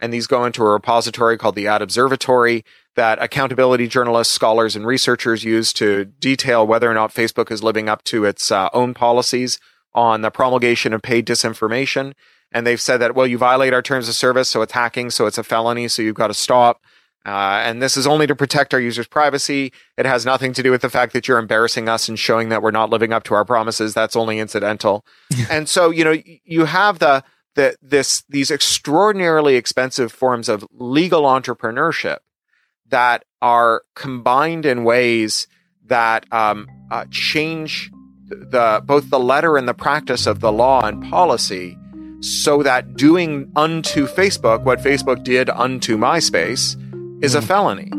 and these go into a repository called the Ad Observatory that accountability journalists, scholars, and researchers use to detail whether or not Facebook is living up to its uh, own policies on the promulgation of paid disinformation. And they've said that, well, you violate our terms of service, so it's hacking, so it's a felony, so you've got to stop. Uh, and this is only to protect our users' privacy. It has nothing to do with the fact that you're embarrassing us and showing that we're not living up to our promises. That's only incidental. And so, you know, you have the, the, this, these extraordinarily expensive forms of legal entrepreneurship that are combined in ways that, um, uh, change the, both the letter and the practice of the law and policy, so that doing unto Facebook what Facebook did unto MySpace is a felony.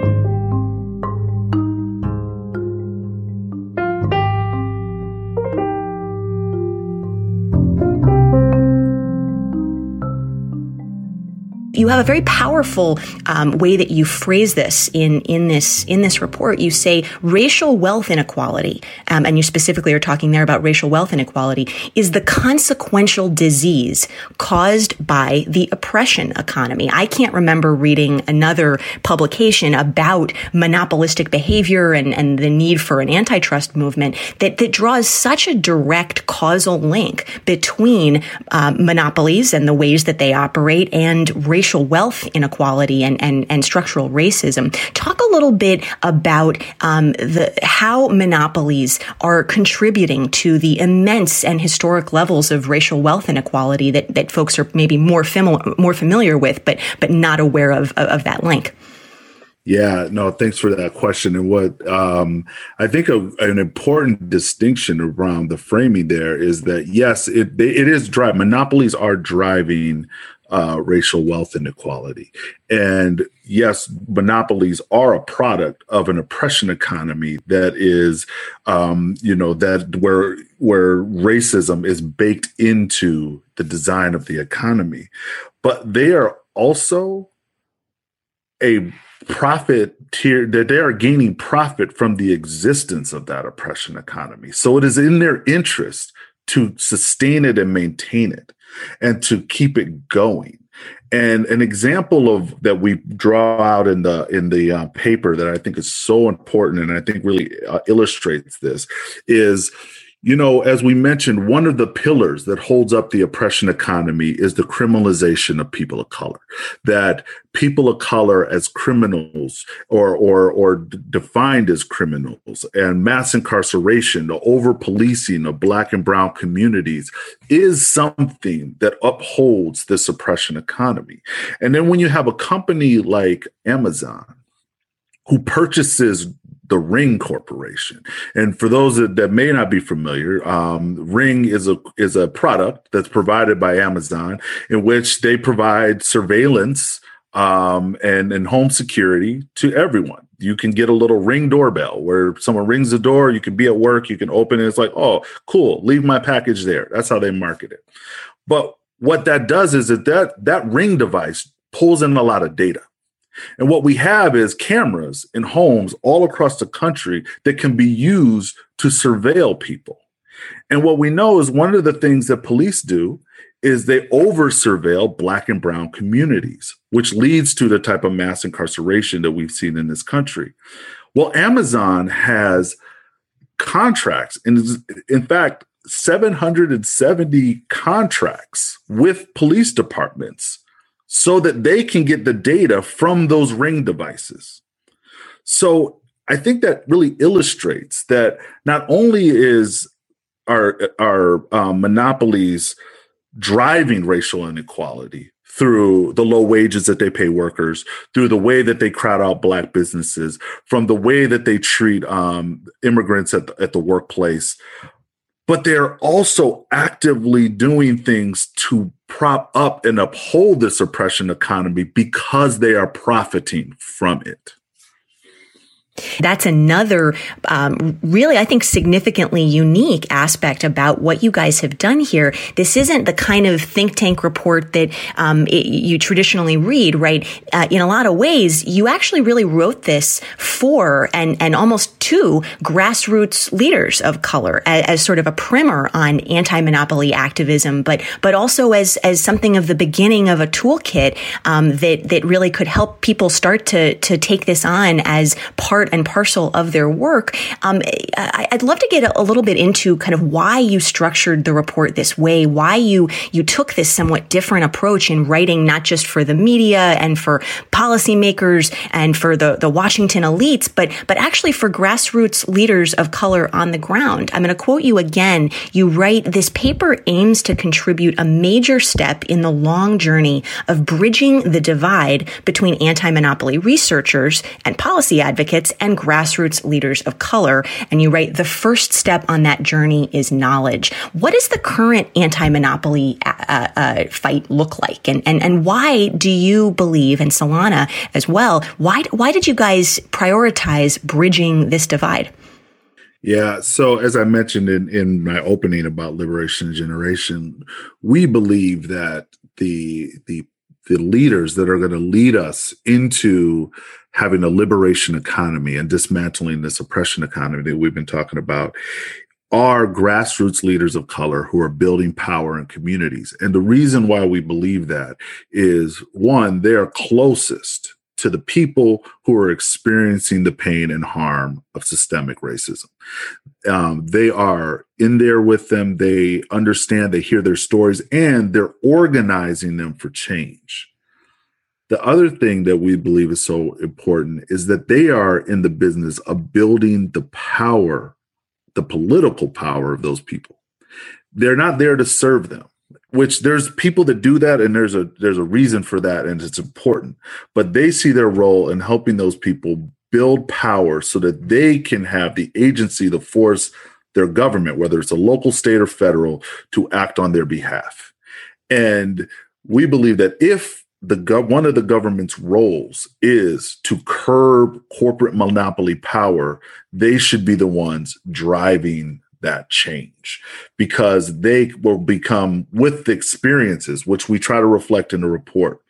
You have a very powerful um, way that you phrase this in in this in this report. You say racial wealth inequality, um, and you specifically are talking there about racial wealth inequality, is the consequential disease caused by the oppression economy. I can't remember reading another publication about monopolistic behavior and, and the need for an antitrust movement that, that draws such a direct causal link between um, monopolies and the ways that they operate and racial wealth inequality and, and, and structural racism. Talk a little bit about um, the how monopolies are contributing to the immense and historic levels of racial wealth inequality that, that folks are maybe more familiar more familiar with, but but not aware of of, of that link. Yeah, no, thanks for that question. And what um, I think a, an important distinction around the framing there is that, yes, it it is drive monopolies are driving Uh, racial wealth inequality. And yes, monopolies are a product of an oppression economy that is, um, you know, that where where racism is baked into the design of the economy. But they are also a profiteer, that they are gaining profit from the existence of that oppression economy. So it is in their interest to sustain it and maintain it, and to keep it going. And an example of that we draw out in the in the uh, paper that I think is so important, and I think really uh, illustrates this, is, you know, as we mentioned, one of the pillars that holds up the oppression economy is the criminalization of people of color. That people of color as criminals, or or or d- defined as criminals, and mass incarceration, the over policing of Black and brown communities, is something that upholds this oppression economy. And then when you have a company like Amazon, who purchases the Ring Corporation. And for those that, that may not be familiar, um, Ring is a is a product that's provided by Amazon, in which they provide surveillance um, and, and home security to everyone. You can get a little Ring doorbell where someone rings the door, you can be at work, you can open it. It's like, oh, cool, leave my package there. That's how they market it. But what that does is that that, that Ring device pulls in a lot of data. And what we have is cameras in homes all across the country that can be used to surveil people. And what we know is one of the things that police do is they over-surveil Black and brown communities, which leads to the type of mass incarceration that we've seen in this country. Well, Amazon has contracts, and in fact, seven hundred seventy contracts with police departments, so that they can get the data from those Ring devices. So I think that really illustrates that not only is our, our um, monopolies driving racial inequality through the low wages that they pay workers, through the way that they crowd out Black businesses, from the way that they treat um, immigrants at the, at the workplace, but they're also actively doing things to prop up and uphold this oppression economy because they are profiting from it. That's another um, really, I think, significantly unique aspect about what you guys have done here. This isn't the kind of think tank report that um, it, you traditionally read, right? Uh, in a lot of ways, you actually really wrote this for and, and almost to grassroots leaders of color as, as sort of a primer on anti-monopoly activism, but but also as as something of the beginning of a toolkit um, that that really could help people start to to take this on as part and parcel of their work. Um, I'd love to get a little bit into kind of why you structured the report this way, why you you took this somewhat different approach in writing, not just for the media and for policymakers and for the, the Washington elites, but but actually for grassroots leaders of color on the ground. I'm going to quote you again. You write, "This paper aims to contribute a major step in the long journey of bridging the divide between anti-monopoly researchers and policy advocates and grassroots leaders of color." And you write, "The first step on that journey is knowledge." What does the current anti-monopoly uh, uh, fight look like? And, and, and why do you believe, and Solana as well, why, why did you guys prioritize bridging this divide? Yeah. So as I mentioned in, in my opening about Liberation Generation, we believe that the, the, the leaders that are going to lead us into having a liberation economy and dismantling this oppression economy that we've been talking about are grassroots leaders of color who are building power in communities. And the reason why we believe that is, one, they are closest to the people who are experiencing the pain and harm of systemic racism. Um, they are in there with them. They understand, they hear their stories, and they're organizing them for change. The other thing that we believe is so important is that they are in the business of building the power, the political power of those people. They're not there to serve them, which there's people that do that, and there's a there's a reason for that, and it's important. But they see their role in helping those people build power so that they can have the agency to force their government, whether it's a local, state, or federal, to act on their behalf. And we believe that if the gov- one of the government's roles is to curb corporate monopoly power, they should be the ones driving that change, because they will become, with the experiences, which we try to reflect in the report,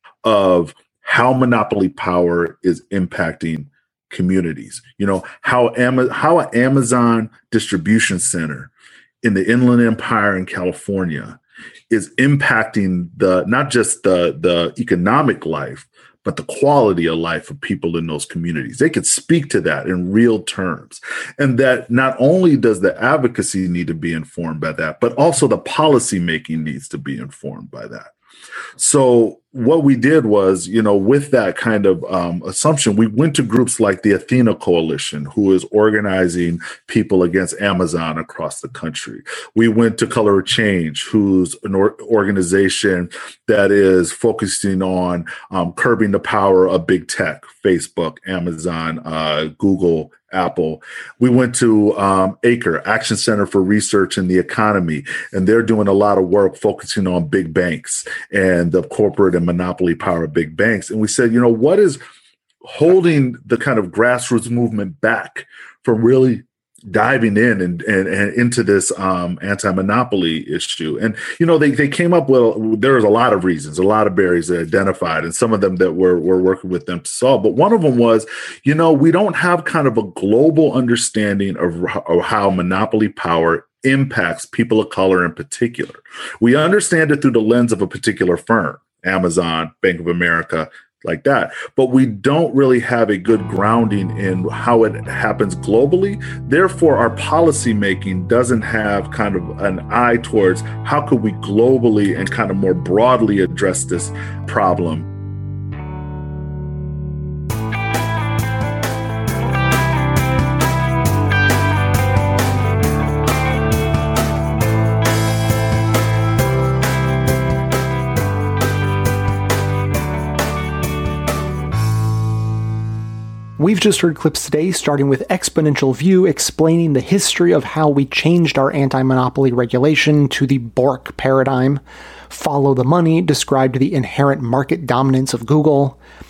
of how monopoly power is impacting communities. You know, how, Am- how an Amazon distribution center in the Inland Empire in California is impacting the not just the, the economic life, but the quality of life of people in those communities. They could speak to that in real terms. And that not only does the advocacy need to be informed by that, but also the policy making needs to be informed by that. So what we did was, you know, with that kind of um, assumption, we went to groups like the Athena Coalition, who is organizing people against Amazon across the country. We went to Color of Change, who's an or- organization that is focusing on um, curbing the power of big tech, Facebook, Amazon, uh, Google, Apple. We went to um, ACRE, Action Center for Research in the Economy, and they're doing a lot of work focusing on big banks and the corporate and monopoly power of big banks. And we said, you know, what is holding the kind of grassroots movement back from really diving in and, and, and into this um, anti-monopoly issue? And, you know, they, they came up with, there was a lot of reasons, a lot of barriers they identified, and some of them that we're, we're working with them to solve. But one of them was, you know, we don't have kind of a global understanding of, of how monopoly power impacts people of color in particular. We understand it through the lens of a particular firm, Amazon, Bank of America, like that. But we don't really have a good grounding in how it happens globally. Therefore, our policy making doesn't have kind of an eye towards how could we globally and kind of more broadly address this problem. We've just heard clips today, starting with Exponential View explaining the history of how we changed our anti-monopoly regulation to the Bork paradigm. Follow the Money described the inherent market dominance of Google.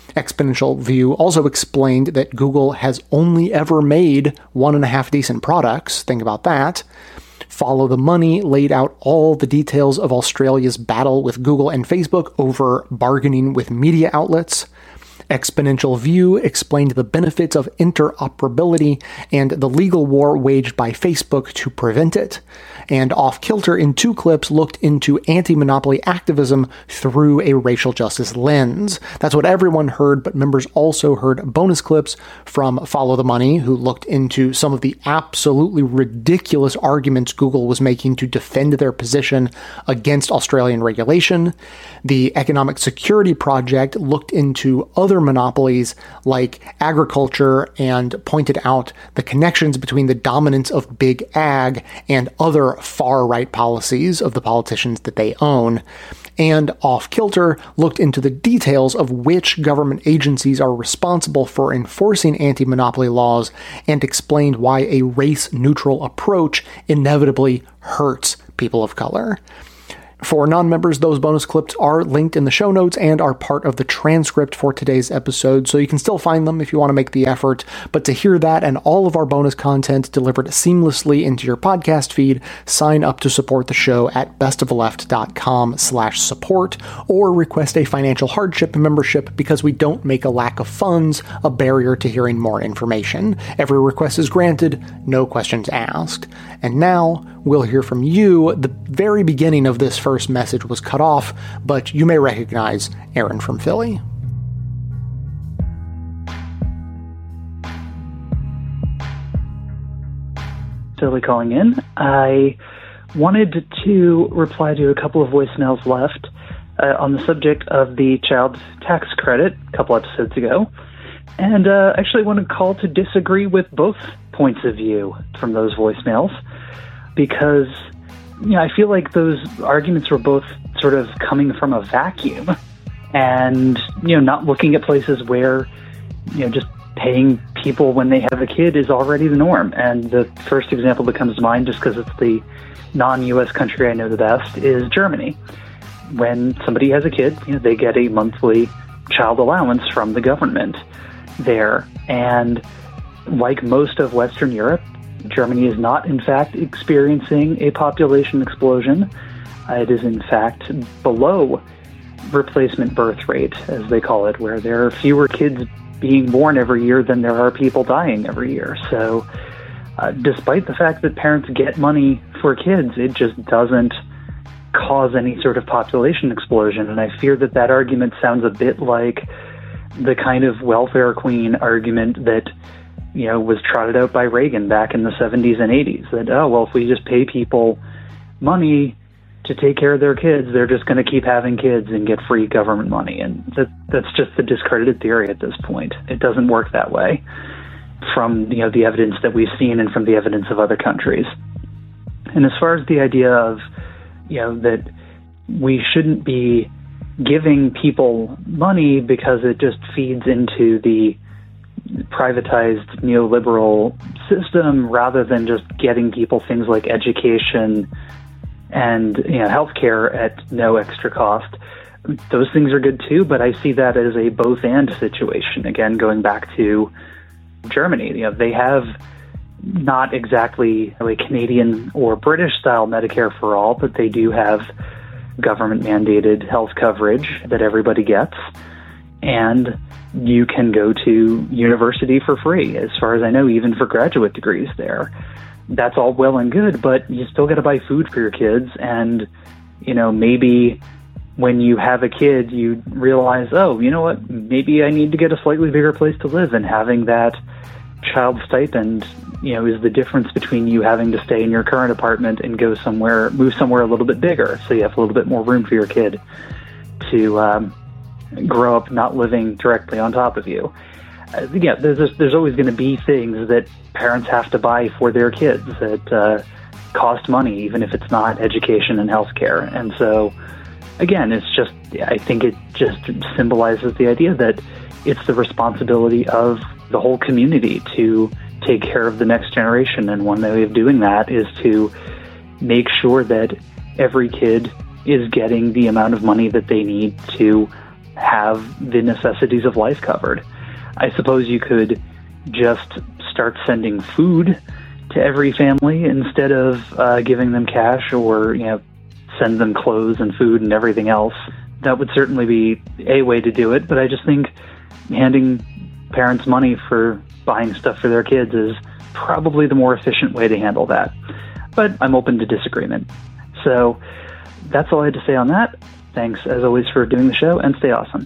Exponential View also explained that Google has only ever made one and a half decent products. Think about that. Follow the Money laid out all the details of Australia's battle with Google and Facebook over bargaining with media outlets. Exponential View explained the benefits of interoperability and the legal war waged by Facebook to prevent it. And Off Kilter in two clips looked into anti-monopoly activism through a racial justice lens. That's what everyone heard, but members also heard bonus clips from Follow the Money, who looked into some of the absolutely ridiculous arguments Google was making to defend their position against Australian regulation. The Economic Security Project looked into other monopolies like agriculture and pointed out the connections between the dominance of big ag and other far-right policies of the politicians that they own. And Off Kilter looked into the details of which government agencies are responsible for enforcing anti-monopoly laws and explained why a race-neutral approach inevitably hurts people of color. For non-members, those bonus clips are linked in the show notes and are part of the transcript for today's episode, so you can still find them if you want to make the effort. But to hear that and all of our bonus content delivered seamlessly into your podcast feed, sign up to support the show at bestoftheleft.com slash support, or request a financial hardship membership because we don't make a lack of funds a barrier to hearing more information. Every request is granted, no questions asked. And now, we'll hear from you. The very beginning of this first message was cut off, but you may recognize Aaron from Philly. Philly calling in. I wanted to reply to a couple of voicemails left uh, on the subject of the child tax credit a couple episodes ago. And uh, actually want to call to disagree with both points of view from those voicemails, because you know, I feel like those arguments were both sort of coming from a vacuum and, you know, not looking at places where, you know, just paying people when they have a kid is already the norm. And the first example that comes to mind, just because it's the non-U S country I know the best, is Germany. When somebody has a kid, you know, they get a monthly child allowance from the government there. And like most of Western Europe, Germany is not, in fact, experiencing a population explosion. Uh, it is, in fact, below replacement birth rate, as they call it, where there are fewer kids being born every year than there are people dying every year. So uh, despite the fact that parents get money for kids, it just doesn't cause any sort of population explosion. And I fear that that argument sounds a bit like the kind of welfare queen argument that, you know, was trotted out by Reagan back in the seventies and eighties, that, oh, well, if we just pay people money to take care of their kids, they're just going to keep having kids and get free government money. And that that's just a discredited theory at this point. It doesn't work that way from, you know, the evidence that we've seen and from the evidence of other countries. And as far as the idea of, you know, that we shouldn't be giving people money because it just feeds into the privatized neoliberal system rather than just getting people things like education and, you know, healthcare at no extra cost. Those things are good too, but I see that as a both and situation. Again, going back to Germany, you know, they have not exactly a Canadian or British style Medicare for all, but they do have government mandated health coverage that everybody gets. And you can go to university for free, as far as I know, even for graduate degrees there. That's all well and good, but you still got to buy food for your kids. And, you know, maybe when you have a kid, you realize, oh, you know what, maybe I need to get a slightly bigger place to live. And having that child stipend, you know, is the difference between you having to stay in your current apartment and go somewhere, move somewhere a little bit bigger, so you have a little bit more room for your kid to um, grow up not living directly on top of you. Uh, yeah, there's there's always going to be things that parents have to buy for their kids that uh, cost money, even if it's not education and healthcare. And so, again, it's just, I think it just symbolizes the idea that it's the responsibility of the whole community to take care of the next generation. And one way of doing that is to make sure that every kid is getting the amount of money that they need to have the necessities of life covered. I suppose you could just start sending food to every family instead of uh, giving them cash, or, you know, send them clothes and food and everything else. That would certainly be a way to do it, but I just think handing parents money for buying stuff for their kids is probably the more efficient way to handle that. But I'm open to disagreement. So that's all I had to say on that. Thanks, as always, for doing the show, and stay awesome.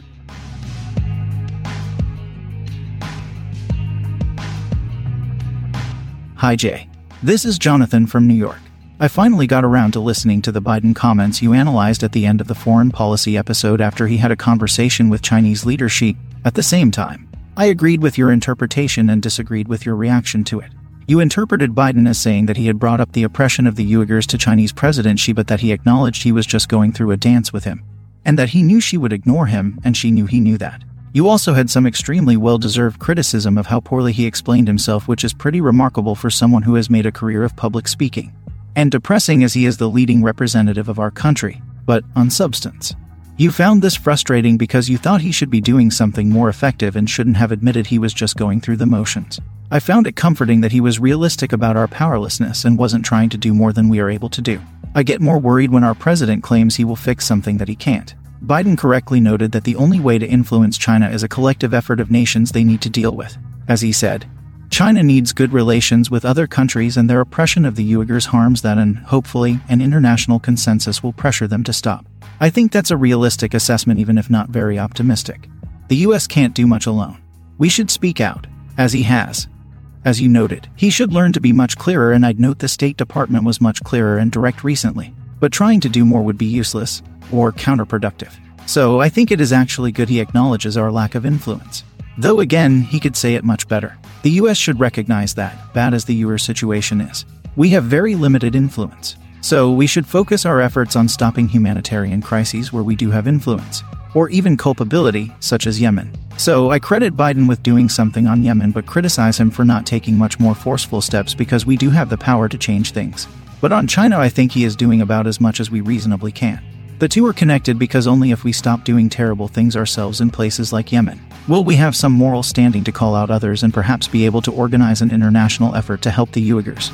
Hi, Jay. This is Jonathan from New York. I finally got around to listening to the Biden comments you analyzed at the end of the foreign policy episode after he had a conversation with Chinese leadership. At the same time, I agreed with your interpretation and disagreed with your reaction to it. You interpreted Biden as saying that he had brought up the oppression of the Uyghurs to Chinese President Xi, but that he acknowledged he was just going through a dance with him, and that he knew she would ignore him, and she knew he knew that. You also had some extremely well-deserved criticism of how poorly he explained himself, which is pretty remarkable for someone who has made a career of public speaking. And depressing as he is the leading representative of our country, but on substance. You found this frustrating because you thought he should be doing something more effective and shouldn't have admitted he was just going through the motions. I found it comforting that he was realistic about our powerlessness and wasn't trying to do more than we are able to do. I get more worried when our president claims he will fix something that he can't. Biden correctly noted that the only way to influence China is a collective effort of nations they need to deal with. As he said, China needs good relations with other countries, and their oppression of the Uyghurs harms that, and hopefully an international consensus will pressure them to stop. I think that's a realistic assessment, even if not very optimistic. The U S can't do much alone. We should speak out, as he has. As you noted, he should learn to be much clearer, and I'd note the State Department was much clearer and direct recently. But trying to do more would be useless, or counterproductive. So I think it is actually good he acknowledges our lack of influence. Though again, he could say it much better. The U S should recognize that, bad as the Uyghur situation is, we have very limited influence. So we should focus our efforts on stopping humanitarian crises where we do have influence, or even culpability, such as Yemen. So I credit Biden with doing something on Yemen, but criticize him for not taking much more forceful steps because we do have the power to change things. But on China, I think he is doing about as much as we reasonably can. The two are connected because only if we stop doing terrible things ourselves in places like Yemen will we have some moral standing to call out others and perhaps be able to organize an international effort to help the Uyghurs.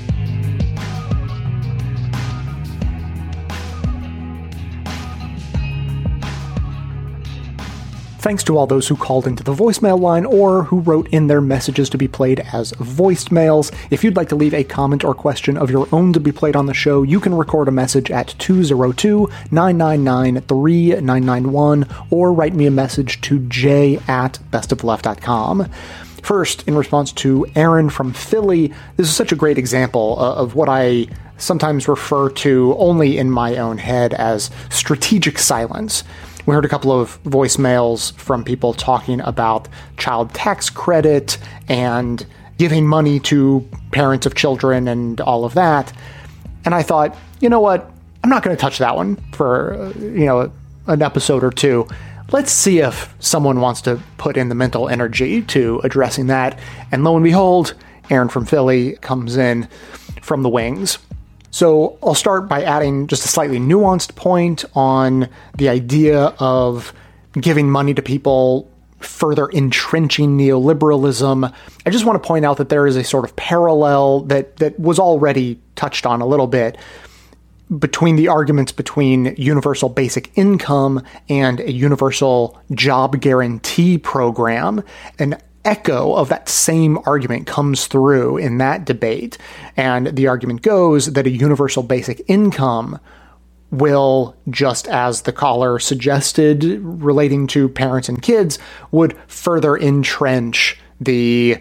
Thanks to all those who called into the voicemail line or who wrote in their messages to be played as voicemails. If you'd like to leave a comment or question of your own to be played on the show, you can record a message at two oh two, nine nine nine, three nine nine one or write me a message to j at bestofleft dot com. First, in response to Aaron from Philly, this is such a great example of what I sometimes refer to only in my own head as strategic silence. We heard a couple of voicemails from people talking about child tax credit and giving money to parents of children and all of that. And I thought, you know what? I'm not going to touch that one for, uh, you know, an episode or two. Let's see if someone wants to put in the mental energy to addressing that. And lo and behold, Aaron from Philly comes in from the wings. So I'll start by adding just a slightly nuanced point on the idea of giving money to people, further entrenching neoliberalism. I just want to point out that there is a sort of parallel that, that was already touched on a little bit between the arguments between universal basic income and a universal job guarantee program. And echo of that same argument comes through in that debate. And the argument goes that a universal basic income will, just as the caller suggested relating to parents and kids, would further entrench the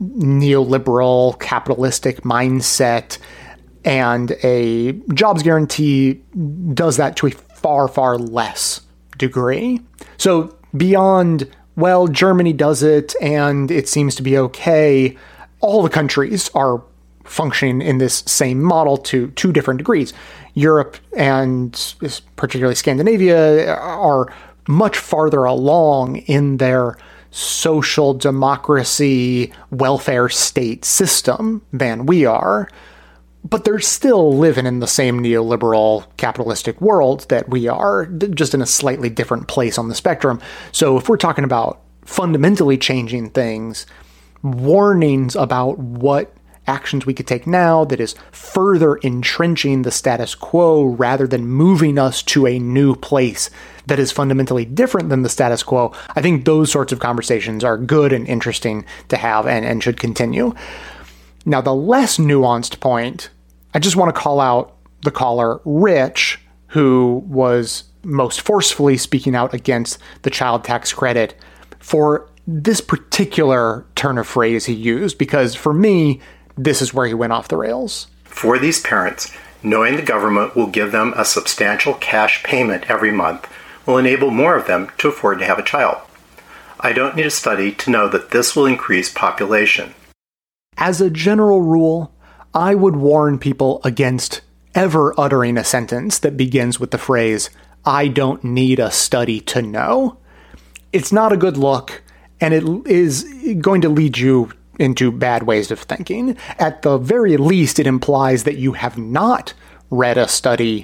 neoliberal capitalistic mindset. And a jobs guarantee does that to a far, far less degree. So beyond, well, Germany does it and it seems to be okay, all the countries are functioning in this same model to two different degrees. Europe and particularly Scandinavia are much farther along in their social democracy welfare state system than we are. but they're still living in the same neoliberal capitalistic world that we are, just in a slightly different place on the spectrum. So if we're talking about fundamentally changing things, warnings about what actions we could take now that is further entrenching the status quo rather than moving us to a new place that is fundamentally different than the status quo, I think those sorts of conversations are good and interesting to have and, and should continue. Now, the less nuanced point, I just want to call out the caller, Rich, who was most forcefully speaking out against the child tax credit for this particular turn of phrase he used, because for me, this is where he went off the rails. For these parents, knowing the government will give them a substantial cash payment every month will enable more of them to afford to have a child. I don't need a study to know that this will increase population. As a general rule, I would warn people against ever uttering a sentence that begins with the phrase, I don't need a study to know. It's not a good look, and it is going to lead you into bad ways of thinking. At the very least, it implies that you have not read a study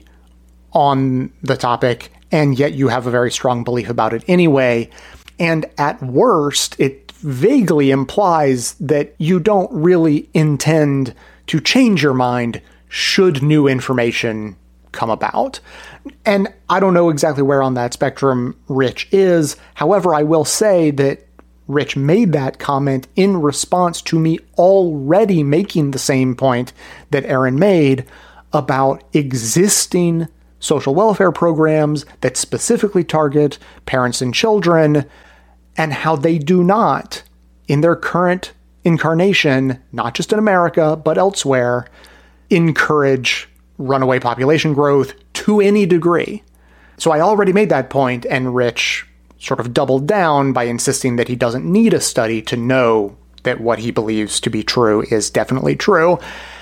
on the topic, and yet you have a very strong belief about it anyway. And at worst, it vaguely implies that you don't really intend to change your mind should new information come about. And I don't know exactly where on that spectrum Rich is. However, I will say that Rich made that comment in response to me already making the same point that Aaron made about existing social welfare programs that specifically target parents and children, and how they do not, in their current incarnation, not just in America, but elsewhere, encourage runaway population growth to any degree. So I already made that point, and Rich sort of doubled down by insisting that he doesn't need a study to know that what he believes to be true is definitely true.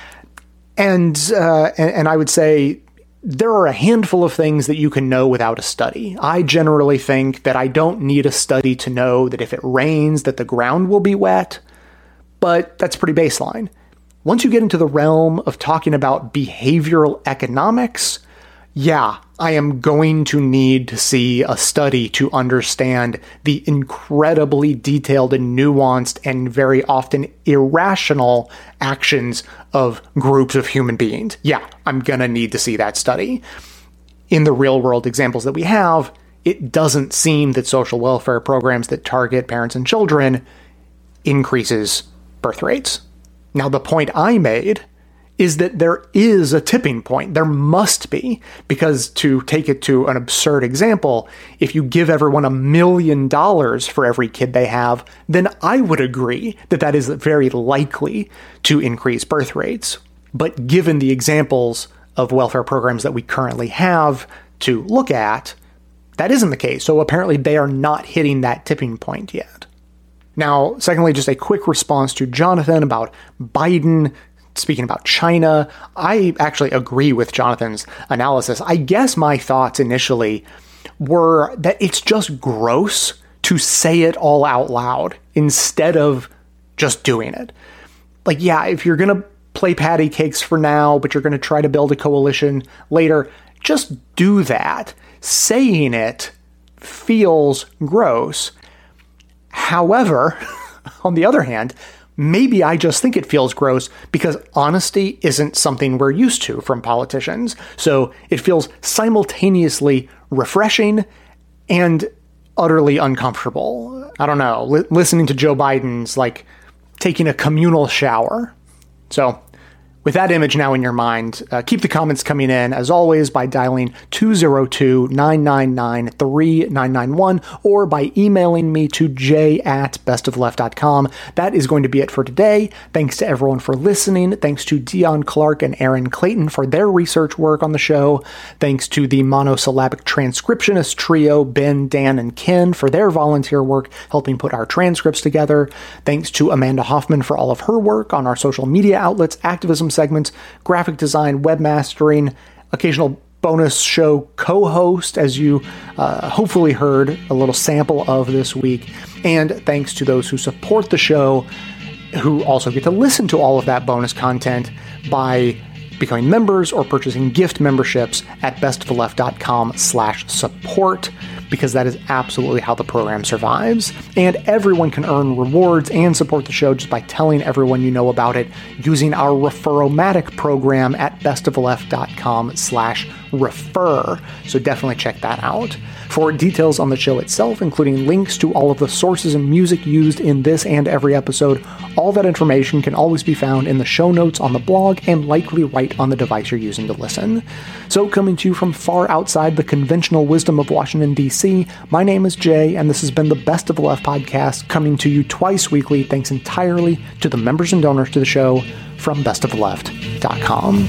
And, uh, and, and I would say there are a handful of things that you can know without a study. I generally think that I don't need a study to know that if it rains, that the ground will be wet, but that's pretty baseline. Once you get into the realm of talking about behavioral economics, yeah, I am going to need to see a study to understand the incredibly detailed and nuanced and very often irrational actions of groups of human beings. Yeah, I'm going to need to see that study. In the real world examples that we have, it doesn't seem that social welfare programs that target parents and children increases birth rates. Now, the point I made is that there is a tipping point. There must be, because to take it to an absurd example, if you give everyone a million dollars for every kid they have, then I would agree that that is very likely to increase birth rates. But given the examples of welfare programs that we currently have to look at, that isn't the case. So apparently they are not hitting that tipping point yet. Now, secondly, just a quick response to Jonathan about Biden speaking about China. I actually agree with Jonathan's analysis. I guess my thoughts initially were that it's just gross to say it all out loud instead of just doing it. Like, yeah, if you're going to play patty cakes for now, but you're going to try to build a coalition later, just do that. Saying it feels gross. However, on the other hand, maybe I just think it feels gross because honesty isn't something we're used to from politicians. So it feels simultaneously refreshing and utterly uncomfortable. I don't know. Li- listening to Joe Biden's like taking a communal shower. So with that image now in your mind, uh, keep the comments coming in, as always, by dialing two oh two, nine nine nine, three nine nine one or by emailing me to j at bestofleft dot com. That is going to be it for today. Thanks to everyone for listening. Thanks to Dion Clark and Aaron Clayton for their research work on the show. Thanks to the monosyllabic transcriptionist trio, Ben, Dan, and Ken, for their volunteer work helping put our transcripts together. Thanks to Amanda Hoffman for all of her work on our social media outlets, activism segments, graphic design, webmastering, occasional bonus show co-host, as you uh, hopefully heard a little sample of this week. And thanks to those who support the show, who also get to listen to all of that bonus content by becoming members or purchasing gift memberships at bestoftheleft.com slash support, because that is absolutely how the program survives. And everyone can earn rewards and support the show just by telling everyone you know about it using our Referomatic program at bestoftheleft.com slash refer. So definitely check that out. For details on the show itself, including links to all of the sources and music used in this and every episode, all that information can always be found in the show notes on the blog and likely right on the device you're using to listen. So coming to you from far outside the conventional wisdom of Washington, D C, my name is Jay, and this has been the Best of the Left podcast, coming to you twice weekly thanks entirely to the members and donors to the show from best of the left dot com.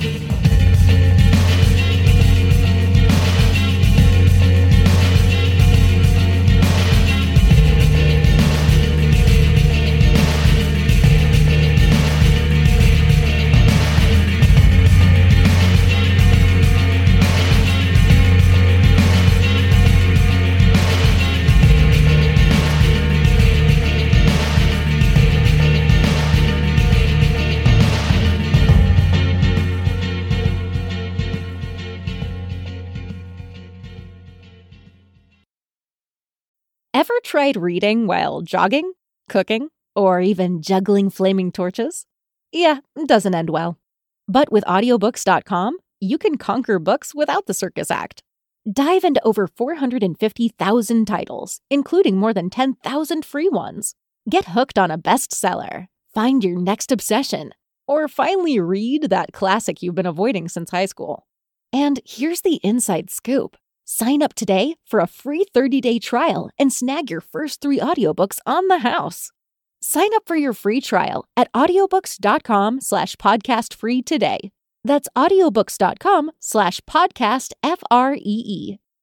Ever tried reading while jogging, cooking, or even juggling flaming torches? Yeah, it doesn't end well. But with audiobooks dot com, you can conquer books without the circus act. Dive into over four hundred fifty thousand titles, including more than ten thousand free ones. Get hooked on a bestseller, find your next obsession, or finally read that classic you've been avoiding since high school. And here's the inside scoop. Sign up today for a free thirty-day trial and snag your first three audiobooks on the house. Sign up for your free trial at audiobooks.com slash podcast free today. That's audiobooks.com slash podcast F R E E.